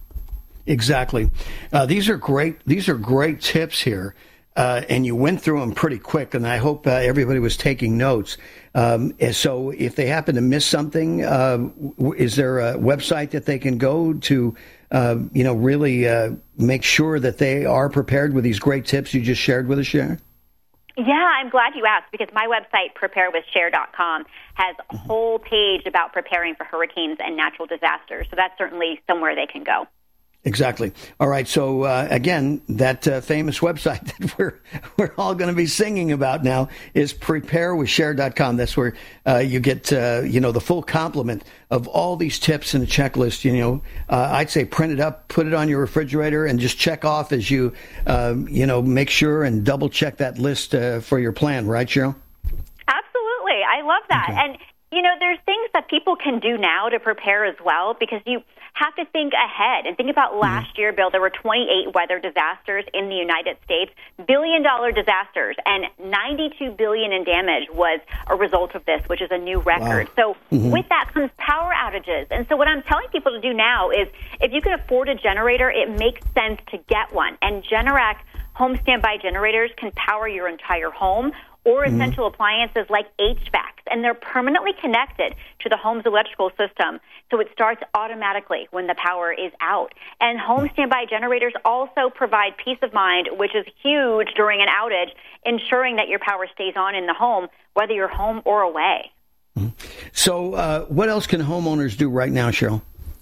Exactly. Uh, these are great. These are great tips here. Uh, and you went through them pretty quick, and I hope uh, everybody was taking notes. Um, so if they happen to miss something, uh, is there a website that they can go to, uh, you know, really uh, make sure that they are prepared with these great tips you just shared with us, Sharon? Yeah, I'm glad you asked, because my website, prepare with share dot com, has a whole page about preparing for hurricanes and natural disasters. So that's certainly somewhere they can go. Exactly. All right. So, uh, again, that uh, famous website that we're we're all going to be singing about now is prepare with share dot com. That's where uh, you get, uh, you know, the full complement of all these tips and a checklist. You know, uh, I'd say print it up, put it on your refrigerator, and just check off as you, um, you know, make sure and double check that list uh, for your plan. Right, Cheryl? Absolutely. I love that. Okay. And, you know, there's things that people can do now to prepare as well, because you have to think ahead and think about last mm-hmm. year, Bill. There were twenty-eight weather disasters in the United States, billion-dollar disasters, and ninety-two billion dollars in damage was a result of this, which is a new record. Wow. So mm-hmm. with that comes power outages. And so what I'm telling people to do now is, if you can afford a generator, it makes sense to get one. And Generac home standby generators can power your entire home or essential mm-hmm. appliances like H V A Cs, and they're permanently connected to the home's electrical system, so it starts automatically when the power is out. And home standby generators also provide peace of mind, which is huge during an outage, ensuring that your power stays on in the home, whether you're home or away. Mm-hmm. So uh, what else can homeowners do right now, Cheryl?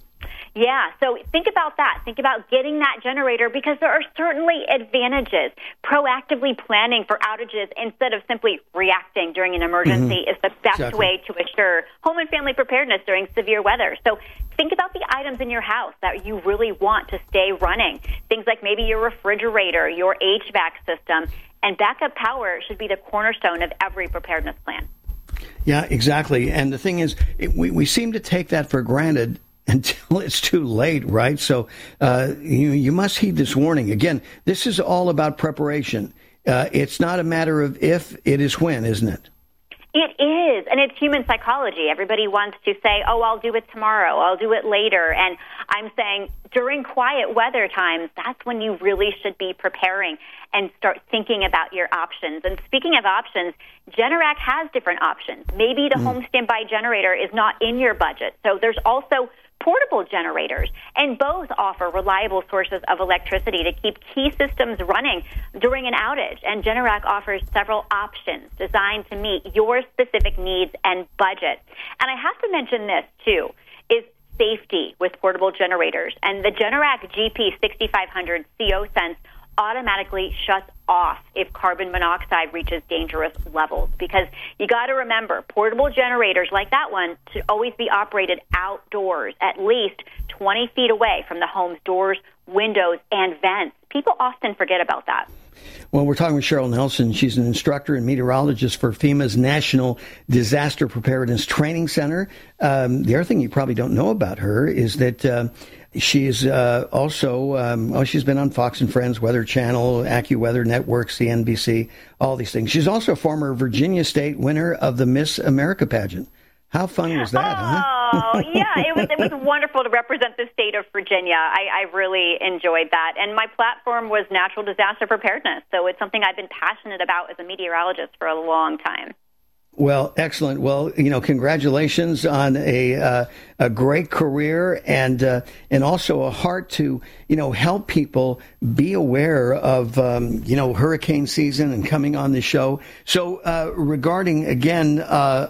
Yeah, so think about that. Think about getting that generator, because there are certainly advantages. Proactively planning for outages instead of simply reacting during an emergency mm-hmm. is the best exactly. way to assure home and family preparedness during severe weather. So think about the items in your house that you really want to stay running. Things like maybe your refrigerator, your H V A C system, and backup power should be the cornerstone of every preparedness plan. Yeah, exactly. And the thing is, it, we, we seem to take that for granted until it's too late, right? So uh, you, you must heed this warning. Again, this is all about preparation. Uh, it's not a matter of if, it is when, isn't it? It is, and it's human psychology. Everybody wants to say, oh, I'll do it tomorrow, I'll do it later. And I'm saying during quiet weather times, that's when you really should be preparing and start thinking about your options. And speaking of options, Generac has different options. Maybe the mm. home standby generator is not in your budget. So there's also portable generators, and both offer reliable sources of electricity to keep key systems running during an outage. And Generac offers several options designed to meet your specific needs and budget. And I have to mention this, too, is safety with portable generators. And the Generac G P sixty-five hundred C O Sense automatically shuts off if carbon monoxide reaches dangerous levels, because you got to remember, portable generators like that one should always be operated outdoors, at least twenty feet away from the home's doors, windows, and vents. People often forget about that. Well, we're talking with Cheryl Nelson. She's an instructor and meteorologist for FEMA's National Disaster Preparedness Training Center. Um, the other thing you probably don't know about her is that uh, she is uh, also, um, oh, she's been on Fox and Friends, Weather Channel, AccuWeather Network, C N B C, all these things. She's also a former Virginia State winner of the Miss America pageant. How fun was that, oh, huh? Oh, yeah, it was it was wonderful to represent the state of Virginia. I, I really enjoyed that. And my platform was natural disaster preparedness, so it's something I've been passionate about as a meteorologist for a long time. Well, excellent. Well, you know, congratulations on a uh, a great career, and uh, and also a heart to, you know, help people be aware of, um, you know, hurricane season and coming on the show. So uh, regarding, again, uh,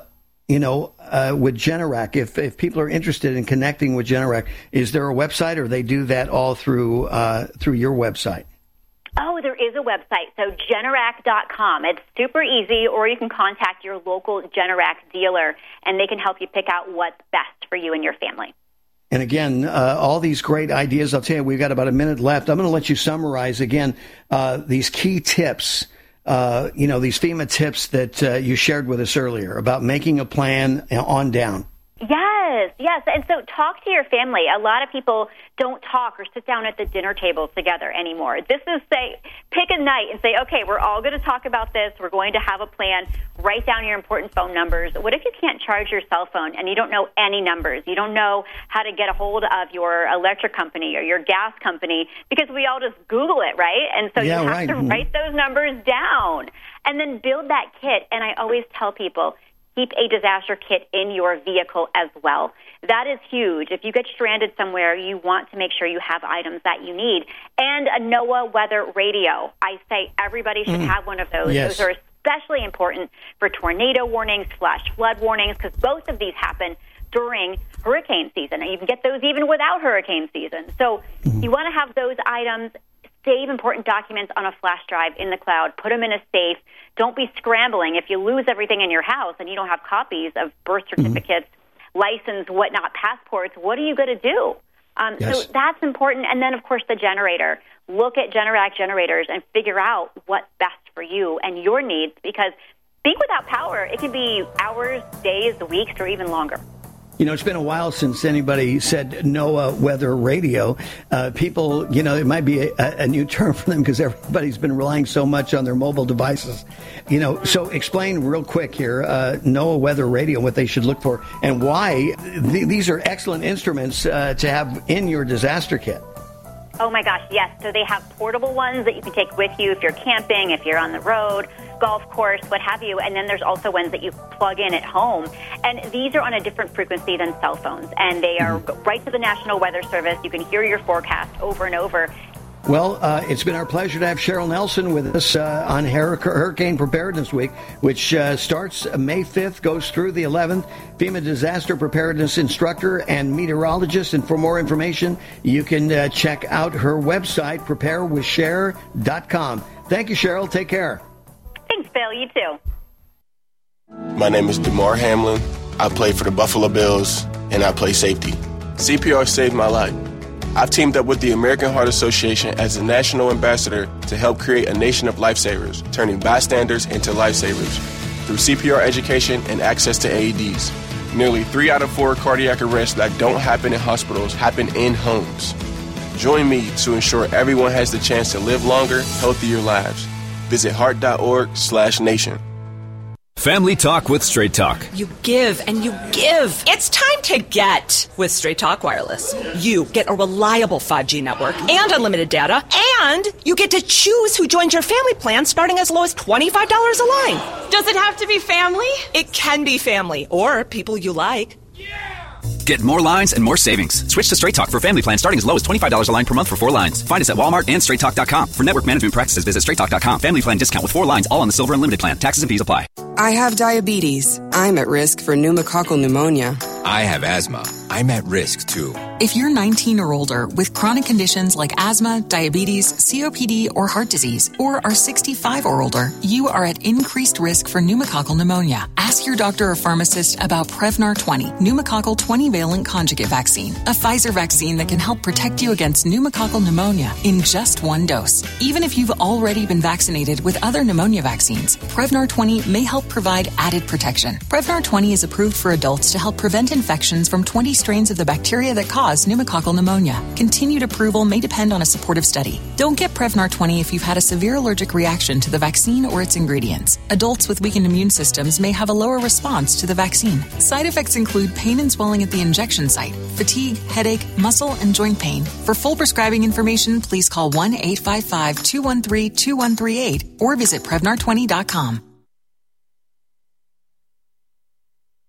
you know, uh, with Generac, if, if people are interested in connecting with Generac, is there a website, or they do that all through uh, through your website? Oh, there is a website, so Generac dot com. It's super easy, or you can contact your local Generac dealer, and they can help you pick out what's best for you and your family. And again, uh, all these great ideas. I'll tell you, we've got about a minute left. I'm going to let you summarize again uh, these key tips. Uh, you know, these FEMA tips that uh, you shared with us earlier about making a plan on down. Yes, yes. And so talk to your family. A lot of people don't talk or sit down at the dinner table together anymore. This is, say, pick a night and say, okay, we're all going to talk about this. We're going to have a plan. Write down your important phone numbers. What if you can't charge your cell phone and you don't know any numbers? You don't know how to get a hold of your electric company or your gas company, because we all just Google it, right? And so yeah, you have right. to write those numbers down and then build that kit. And I always tell people, keep a disaster kit in your vehicle as well. That is huge. If you get stranded somewhere, you want to make sure you have items that you need. And a NOAA weather radio. I say everybody should mm. have one of those. Yes. Those are especially important for tornado warnings, flash flood warnings, because both of these happen during hurricane season. And you can get those even without hurricane season. So mm. you want to have those items. Save important documents on a flash drive in the cloud. Put them in a safe. Don't be scrambling. If you lose everything in your house and you don't have copies of birth certificates, mm-hmm. license, whatnot, passports, what are you going to do? Um, yes. So that's important. And then, of course, the generator. Look at Generac generators and figure out what's best for you and your needs, because being without power, it can be hours, days, weeks, or even longer. You know, it's been a while since anybody said NOAA weather radio. Uh, people, you know, it might be a, a new term for them because everybody's been relying so much on their mobile devices. You know, so explain real quick here, uh, NOAA weather radio, what they should look for, and why th- these are excellent instruments uh, to have in your disaster kit. Oh, my gosh, yes. So they have portable ones that you can take with you if you're camping, if you're on the road, golf course, what have you. And then there's also ones that you plug in at home. And these are on a different frequency than cell phones. And they are mm-hmm. right to the National Weather Service. You can hear your forecast over and over. Well, uh, it's been our pleasure to have Cheryl Nelson with us uh, on Hurricane Preparedness Week, which uh, starts May fifth, goes through the eleventh. FEMA Disaster Preparedness Instructor and Meteorologist. And for more information, you can uh, check out her website, prepare with share dot com. Thank you, Cheryl. Take care. Thanks, Bill. You too. My name is DeMar Hamlin. I play for the Buffalo Bills, and I play safety. C P R saved my life. I've teamed up with the American Heart Association as a national ambassador to help create a nation of lifesavers, turning bystanders into lifesavers through C P R education and access to A E Ds. Nearly three out of four cardiac arrests that don't happen in hospitals happen in homes. Join me to ensure everyone has the chance to live longer, healthier lives. Visit heart dot org slash nation. Family Talk with Straight Talk. You give and you give. It's time to get with Straight Talk Wireless. You get a reliable five G network and unlimited data, and you get to choose who joins your family plan starting as low as twenty-five dollars a line. Does it have to be family? It can be family or people you like. Get more lines and more savings. Switch to Straight Talk for family plan starting as low as twenty-five dollars a line per month for four lines. Find us at Walmart and straight talk dot com. For network management practices, visit straight talk dot com. Family plan discount with four lines, all on the Silver Unlimited plan. Taxes and fees apply. I have diabetes. I'm at risk for pneumococcal pneumonia. I have asthma. I'm at risk, too. If you're nineteen or older with chronic conditions like asthma, diabetes, C O P D, or heart disease, or are sixty-five or older, you are at increased risk for pneumococcal pneumonia. Ask your doctor or pharmacist about Prevnar twenty, pneumococcal twenty-valent conjugate vaccine, a Pfizer vaccine that can help protect you against pneumococcal pneumonia in just one dose. Even if you've already been vaccinated with other pneumonia vaccines, Prevnar twenty may help provide added protection. Prevnar twenty is approved for adults to help prevent infections from twenty strains of the bacteria that cause pneumococcal pneumonia. Continued approval may depend on a supportive study. Don't get Prevnar twenty if you've had a severe allergic reaction to the vaccine or its ingredients. Adults with weakened immune systems may have a lower response to the vaccine. Side effects include pain and swelling at the injection site, fatigue, headache, muscle, and joint pain. For full prescribing information, please call one eight five five, two one three, two one three eight or visit Prevnar twenty dot com.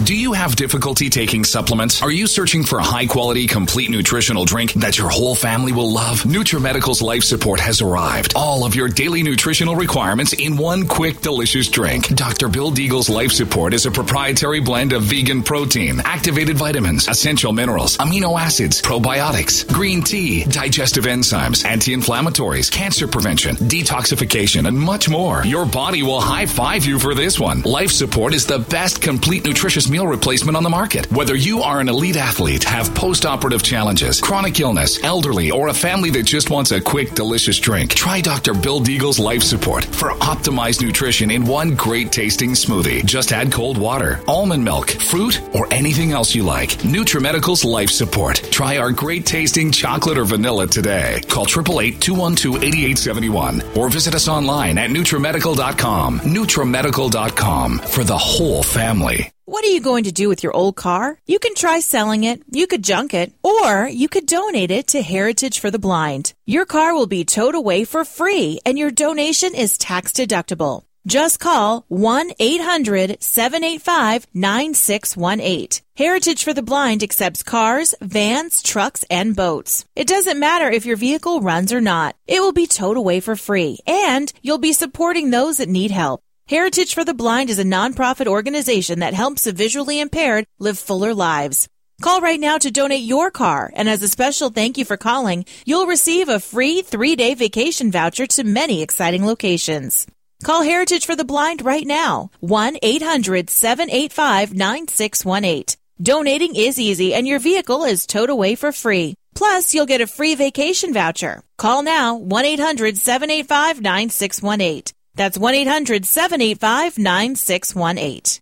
Do you have difficulty taking supplements? Are you searching for a high-quality, complete nutritional drink that your whole family will love? NutriMedical's Life Support has arrived. All of your daily nutritional requirements in one quick, delicious drink. Doctor Bill Deagle's Life Support is a proprietary blend of vegan protein, activated vitamins, essential minerals, amino acids, probiotics, green tea, digestive enzymes, anti-inflammatories, cancer prevention, detoxification, and much more. Your body will high-five you for this one. Life Support is the best complete nutritious meal replacement on the market. Whether you are an elite athlete, have post-operative challenges, chronic illness, elderly, or a family that just wants a quick, delicious drink, try Doctor Bill Deagle's Life Support for optimized nutrition in one great tasting smoothie. Just add cold water, almond milk, fruit, or anything else you like. NutriMedical's Life Support. Try our great tasting chocolate or vanilla today. Call eight eight eight, two one two, eight eight seven one or visit us online at NutriMedical dot com. NutriMedical dot com for the whole family. What are you going to do with your old car? You can try selling it, you could junk it, or you could donate it to Heritage for the Blind. Your car will be towed away for free, and your donation is tax deductible. Just call one eight hundred, seven eight five, nine six one eight. Heritage for the Blind accepts cars, vans, trucks, and boats. It doesn't matter if your vehicle runs or not. It will be towed away for free, and you'll be supporting those that need help. Heritage for the Blind is a nonprofit organization that helps the visually impaired live fuller lives. Call right now to donate your car, and as a special thank you for calling, you'll receive a free three-day vacation voucher to many exciting locations. Call Heritage for the Blind right now, one eight hundred, seven eight five, nine six one eight. Donating is easy, and your vehicle is towed away for free. Plus, you'll get a free vacation voucher. Call now, one eight hundred, seven eight five, nine six one eight. That's one eight hundred, seven eight five, nine six one eight.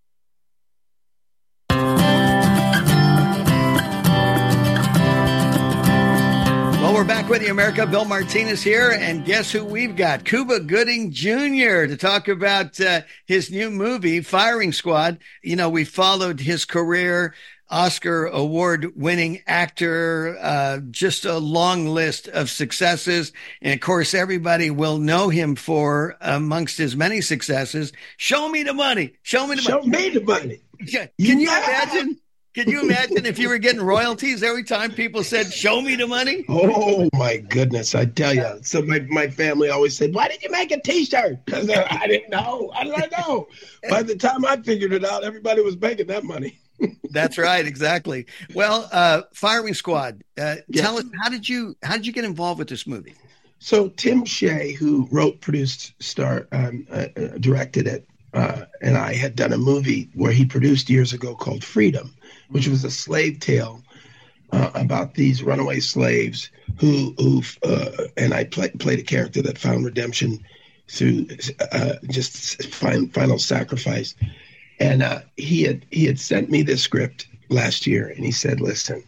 Well, we're back with you, America. Bill Martinez here, and guess who we've got? Cuba Gooding Junior to talk about uh, his new movie, Firing Squad. You know, we followed his career, Oscar award-winning actor, uh, just a long list of successes. And, of course, everybody will know him for, amongst his many successes, Show Me the Money. Show me the Show money. me the money. Can you imagine? Can you imagine if you were getting royalties every time people said, show me the money? Oh, my goodness. I tell you. So my, my family always said, why did you make a T-shirt? Because I didn't know. How did I know? By the time I figured it out, everybody was making that money. That's right. Exactly. Well, uh, Firing Squad, uh, Yeah. tell us, how did you how did you get involved with this movie? So Tim Shea, who wrote, produced, star, um, uh, uh, directed it, uh, and I had done a movie where he produced years ago called Freedom, which was a slave tale uh, about these runaway slaves who, who uh, and I play, played a character that found redemption through uh, just final, final sacrifice. And uh, he had he had sent me this script last year, and he said, "Listen,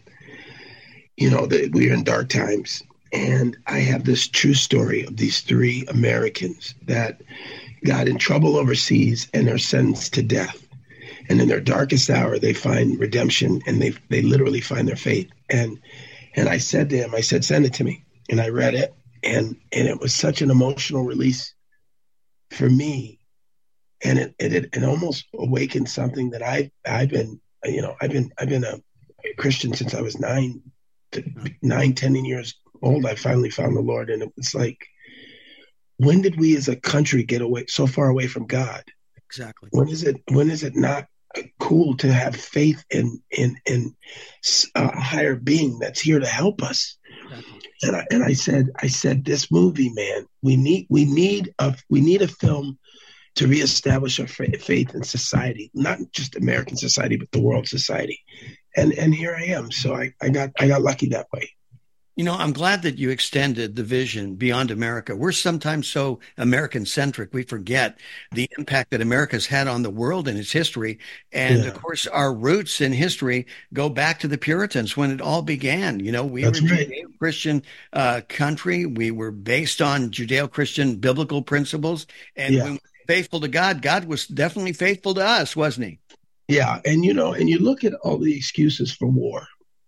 you know that we're in dark times, and I have this true story of these three Americans that got in trouble overseas and are sentenced to death. And in their darkest hour, they find redemption, and they they literally find their faith." And and I said to him, I said, "Send it to me." And I read it, and and it was such an emotional release for me. And it, it it almost awakened something that I I've been you know I've been I've been a Christian since I was nine, to nine ten years old. I finally found the Lord, and it was like, when did we as a country get away so far away from God? Exactly. When is it when is it not cool to have faith in in in a higher being that's here to help us? Exactly. And I and I said I said this movie, man, we need we need a we need a film to reestablish our faith in society, not just American society, but the world society. And and here I am. So I, I got I got lucky that way. You know, I'm glad that you extended the vision beyond America. We're sometimes so American-centric, we forget the impact that America's had on the world in its history. And, yeah. of course, our roots in history go back to the Puritans when it all began. You know, we That's were a right. Judeo-Christian uh, country. We were based on Judeo-Christian biblical principles. And yeah. when we were faithful to God, God was definitely faithful to us, wasn't he? Yeah. And, you know, and you look at all the excuses for war.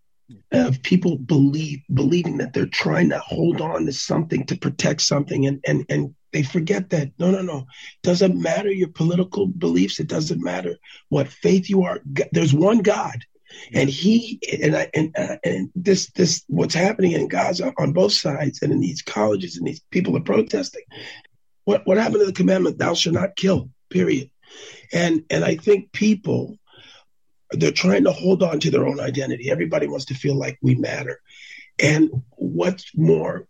Of people believe believing that they're trying to hold on to something to protect something, and and and they forget that, no, no, no. It doesn't matter your political beliefs. It doesn't matter what faith you are. There's one God. And he, and I, and, uh, and this, this, what's happening in Gaza on both sides and in these colleges and these people are protesting. What, what happened to the commandment, thou shalt not kill, period. And, and I think people, they're trying to hold on to their own identity. Everybody wants to feel like we matter. And what's more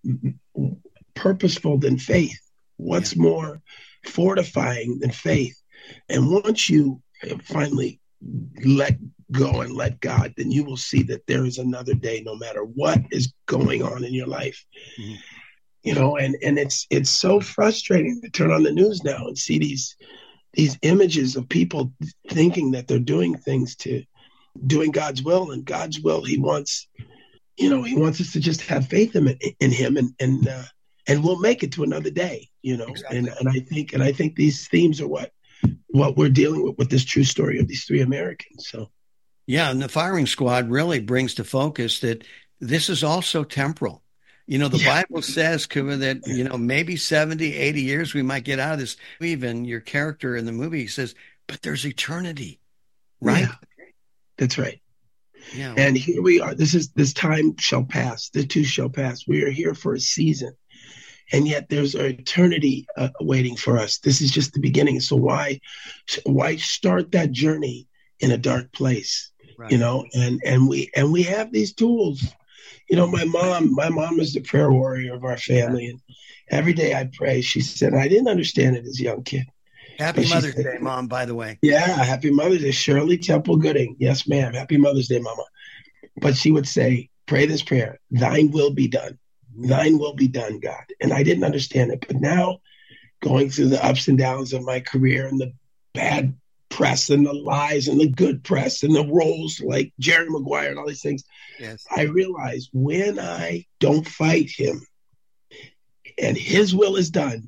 purposeful than faith? What's yeah. more fortifying than faith? And once you finally let go and let God, then you will see that there is another day, no matter what is going on in your life. Mm-hmm. You know, and, and it's it's so frustrating to turn on the news now and see these these images of people thinking that they're doing things to doing God's will, and God's will, he wants, you know, he wants us to just have faith in, in him, and and uh, and we'll make it to another day, you know. Exactly. And and I think and I think these themes are what what we're dealing with with this true story of these three Americans. So, yeah, and the firing squad really brings to focus that this is also temporal. You know, the yeah. Bible says, Kuba, that, you know, maybe seventy, eighty years we might get out of this. Even your character in the movie says, but there's eternity, right? Yeah. That's right. Yeah. And here we are. This is, this time shall pass. The two shall pass. We are here for a season. And yet there's an eternity uh, waiting for us. This is just the beginning. So why, why start that journey in a dark place? Right. You know, and, and we, and we have these tools. You know, my mom, my mom is the prayer warrior of our family. And every day I pray. She said, I didn't understand it as a young kid. Happy Mother's said, Day, Mom, by the way. Yeah, happy Mother's Day. Shirley Temple Gooding. Yes, ma'am. Happy Mother's Day, Mama. But she would say, pray this prayer. Thine will be done. Thine will be done, God. And I didn't understand it. But now, going through the ups and downs of my career and the bad press and the lies and the good press and the roles like Jerry Maguire and all these things, yes. I realized when I don't fight him and his will is done,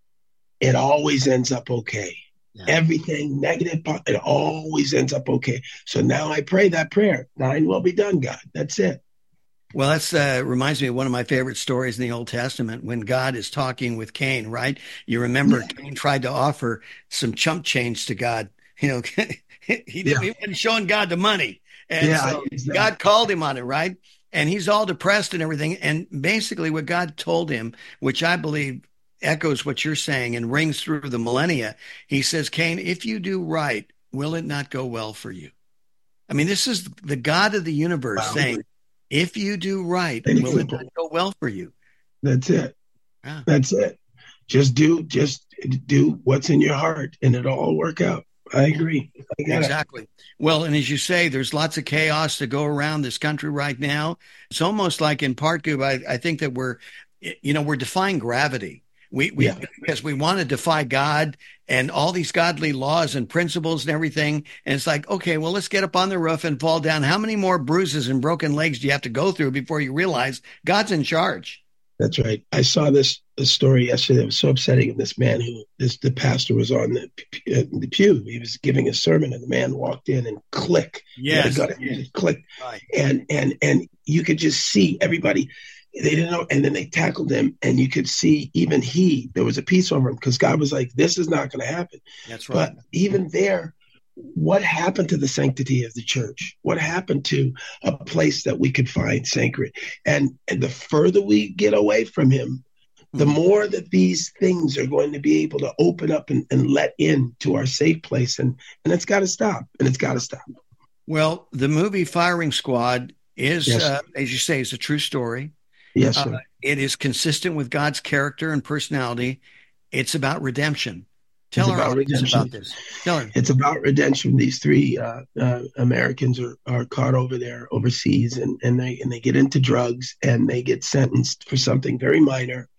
it always ends up okay. Yeah. Everything negative, it always ends up okay. So now I pray that prayer. Thine will be done, God. That's it. Well, that's uh, reminds me of one of my favorite stories in the Old Testament when God is talking with Cain, right? You remember yeah. Cain tried to offer some chump change to God. You know, he didn't, yeah. he wasn't showing God the money. And yeah, so exactly. God called him on it, right? And he's all depressed and everything. And basically what God told him, which I believe echoes what you're saying and rings through the millennia, he says, Cain, if you do right, will it not go well for you? I mean, this is the God of the universe wow. saying, if you do right, will it not go well for you? That's it. Yeah. That's it. Just do, just do what's in your heart and it'll all work out. I agree. I exactly. It. Well, and as you say, there's lots of chaos to go around this country right now. It's almost like in part, Goob, I, I think that we're, you know, we're defying gravity. We, we yeah. because we want to defy God and all these godly laws and principles and everything. And it's like, okay, well, let's get up on the roof and fall down. How many more bruises and broken legs do you have to go through before you realize God's in charge? That's right. I saw this, this story yesterday. It was so upsetting. Of this man who, this the pastor was on the, uh, the pew. He was giving a sermon, and the man walked in and click. Yes, got it, yes. click, right. and and and you could just see everybody. They didn't know, and then they tackled him, and you could see even he. There was a peace over him because God was like, "This is not going to happen." That's right. But even there, what happened to the sanctity of the church? What happened to a place that we could find sacred? And, and the further we get away from him, the mm-hmm. more that these things are going to be able to open up and, and let in to our safe place. And, and it's got to stop. And it's got to stop. Well, the movie Firing Squad is, yes. uh, as you say, is a true story. Yes, sir. Uh, it is consistent with God's character and personality. It's about redemption. Tell our audience about this. Tell her. It's about redemption. These three uh, uh, Americans are, are caught over there overseas, and, and they and they get into drugs, and they get sentenced for something very minor.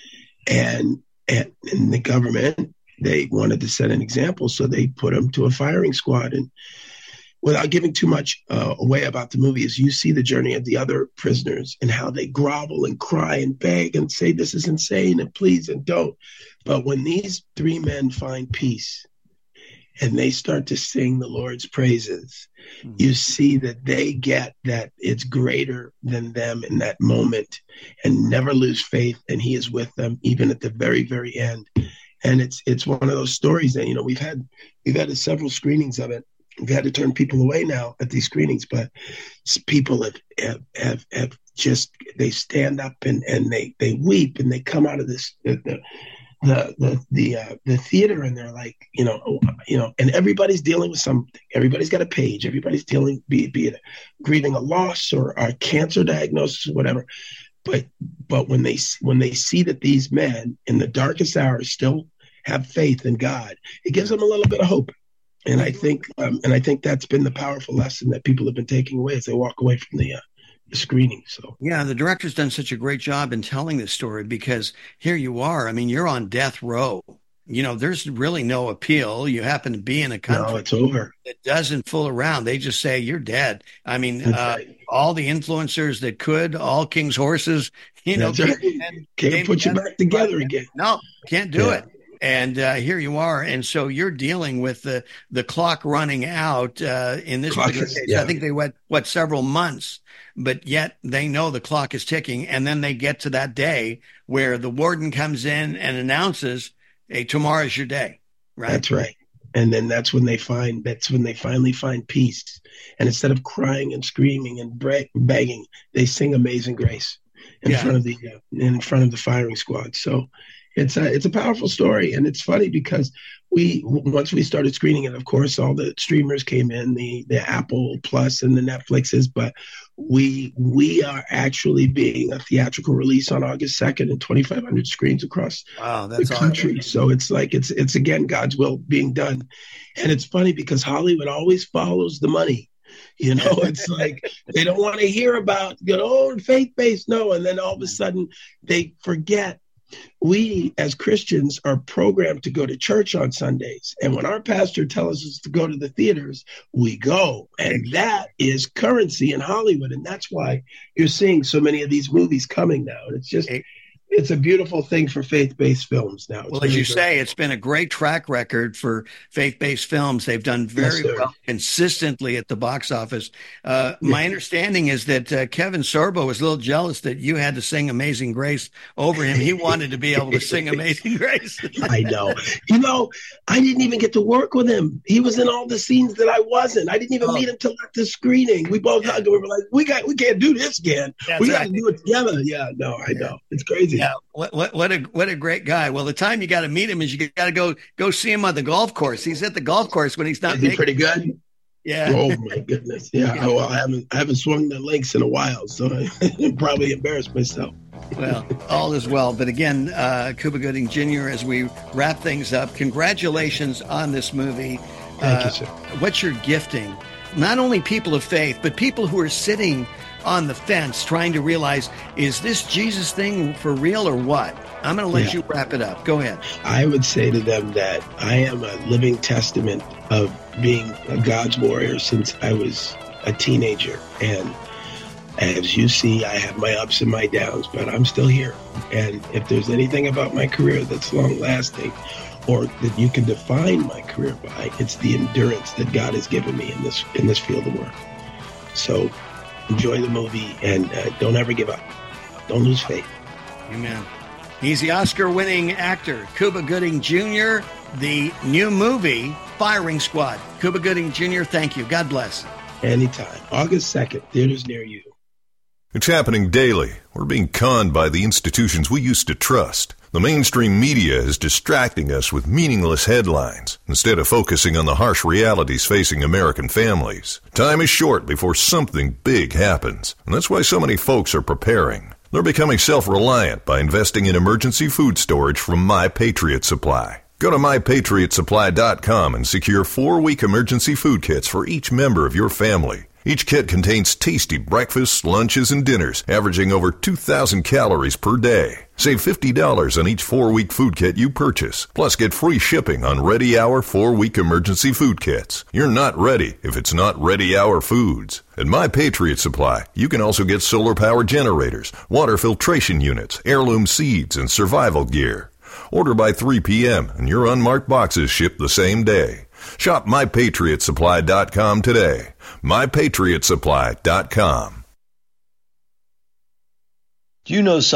And and, and the government, they wanted to set an example, so they put them to a firing squad. And without giving too much uh, away about the movie, is you see the journey of the other prisoners and how they grovel and cry and beg and say, this is insane, and please and don't. But when these three men find peace and they start to sing the Lord's praises, mm-hmm. you see that they get that it's greater than them in that moment and never lose faith. And he is with them even at the very, very end. And it's it's one of those stories that, you know, we've had we've had several screenings of it. We've had to turn people away now at these screenings, but people have have have, have just, they stand up and, and they, they weep and they come out of this the the the the, the, uh, the theater and they're like, you know, oh, you know, and everybody's dealing with something. Everybody's got a page. Everybody's dealing, be, be it grieving a loss or a cancer diagnosis or whatever. But but when they when they see that these men in the darkest hours still have faith in God, it gives them a little bit of hope. And I think um, and I think that's been the powerful lesson that people have been taking away as they walk away from the, uh, the screening. So yeah, the director's done such a great job in telling this story, because here you are. I mean, you're on death row. You know, there's really no appeal. You happen to be in a country no, it's over. that doesn't fool around. They just say you're dead. I mean, uh, right. all the influencers that could, all King's horses, you know, right. can't, can't put you back together again. No, can't do yeah. it. And uh, here you are. And so you're dealing with the, the clock running out uh, in this clock particular is, case. yeah. I think they went, what, several months, but yet they know the clock is ticking. And then they get to that day where the warden comes in and announces, hey, tomorrow's your day, right? That's right. And then that's when they find, that's when they finally find peace. And instead of crying and screaming and bra- begging, they sing Amazing Grace in Yeah. front of the, uh, in front of the firing squad. So it's a, it's a powerful story. And it's funny because we, once we started screening it, of course, all the streamers came in, the, the Apple Plus and the Netflixes, but we, we are actually being a theatrical release on August second in twenty-five hundred screens across Wow, that's the country. awesome. So it's like, it's, it's again, God's will being done. And it's funny because Hollywood always follows the money. You know, it's like they don't want to hear about, you know, faith-based. No. And then all of a sudden they forget. We as Christians are programmed to go to church on Sundays. And when our pastor tells us to go to the theaters, we go. And that is currency in Hollywood. And that's why you're seeing so many of these movies coming now. And it's just, it's a beautiful thing for faith-based films now. It's Well, as really you good. say, it's been a great track record for faith-based films. They've done very Yes, sir. well consistently at the box office. Uh, my understanding is that uh, Kevin Sorbo was a little jealous that you had to sing Amazing Grace over him. He wanted to be able to sing Amazing Grace. I know. You know, I didn't even get to work with him. He was in all the scenes that I wasn't. I didn't even Oh. meet him till after the screening. We both hugged and we were like, we got, we can't do this again. That's we got right. to do it together. Yeah, no, I know. It's crazy. Yeah, what what what a what a great guy. Well, the time you got to meet him is you got to go go see him on the golf course. He's at the golf course when he's not Is he making- pretty good? Yeah. Oh my goodness. Yeah. Yeah. Well, I haven't I haven't swung the links in a while, so I probably embarrassed myself. Well, all is well. But again, uh, Cuba Gooding Junior, as we wrap things up, congratulations on this movie. Thank Uh, you, sir. What you're gifting, not only people of faith, but people who are sitting on the fence trying to realize, is this Jesus thing for real or what? I'm going to let Yeah. you wrap it up. Go ahead. I would say to them that I am a living testament of being a God's warrior since I was a teenager. And as you see, I have my ups and my downs, but I'm still here. And if there's anything about my career that's long lasting or that you can define my career by, it's the endurance that God has given me in this in this field of work. So enjoy the movie and uh, don't ever give up. Don't lose faith. Amen. He's the Oscar-winning actor, Cuba Gooding Junior, the new movie, Firing Squad. Cuba Gooding Junior, thank you. God bless. Anytime. August second, theaters near you. It's happening daily. We're being conned by the institutions we used to trust. The mainstream media is distracting us with meaningless headlines instead of focusing on the harsh realities facing American families. Time is short before something big happens, and that's why so many folks are preparing. They're becoming self-reliant by investing in emergency food storage from My Patriot Supply. Go to my patriot supply dot com and secure four-week emergency food kits for each member of your family. Each kit contains tasty breakfasts, lunches, and dinners, averaging over two thousand calories per day. Save fifty dollars on each four-week food kit you purchase. Plus, get free shipping on Ready Hour four-week emergency food kits. You're not ready if it's not Ready Hour Foods. At My Patriot Supply, you can also get solar power generators, water filtration units, heirloom seeds, and survival gear. Order by three p.m. and your unmarked boxes ship the same day. Shop my patriot supply dot com today. my patriot supply dot com. Do you know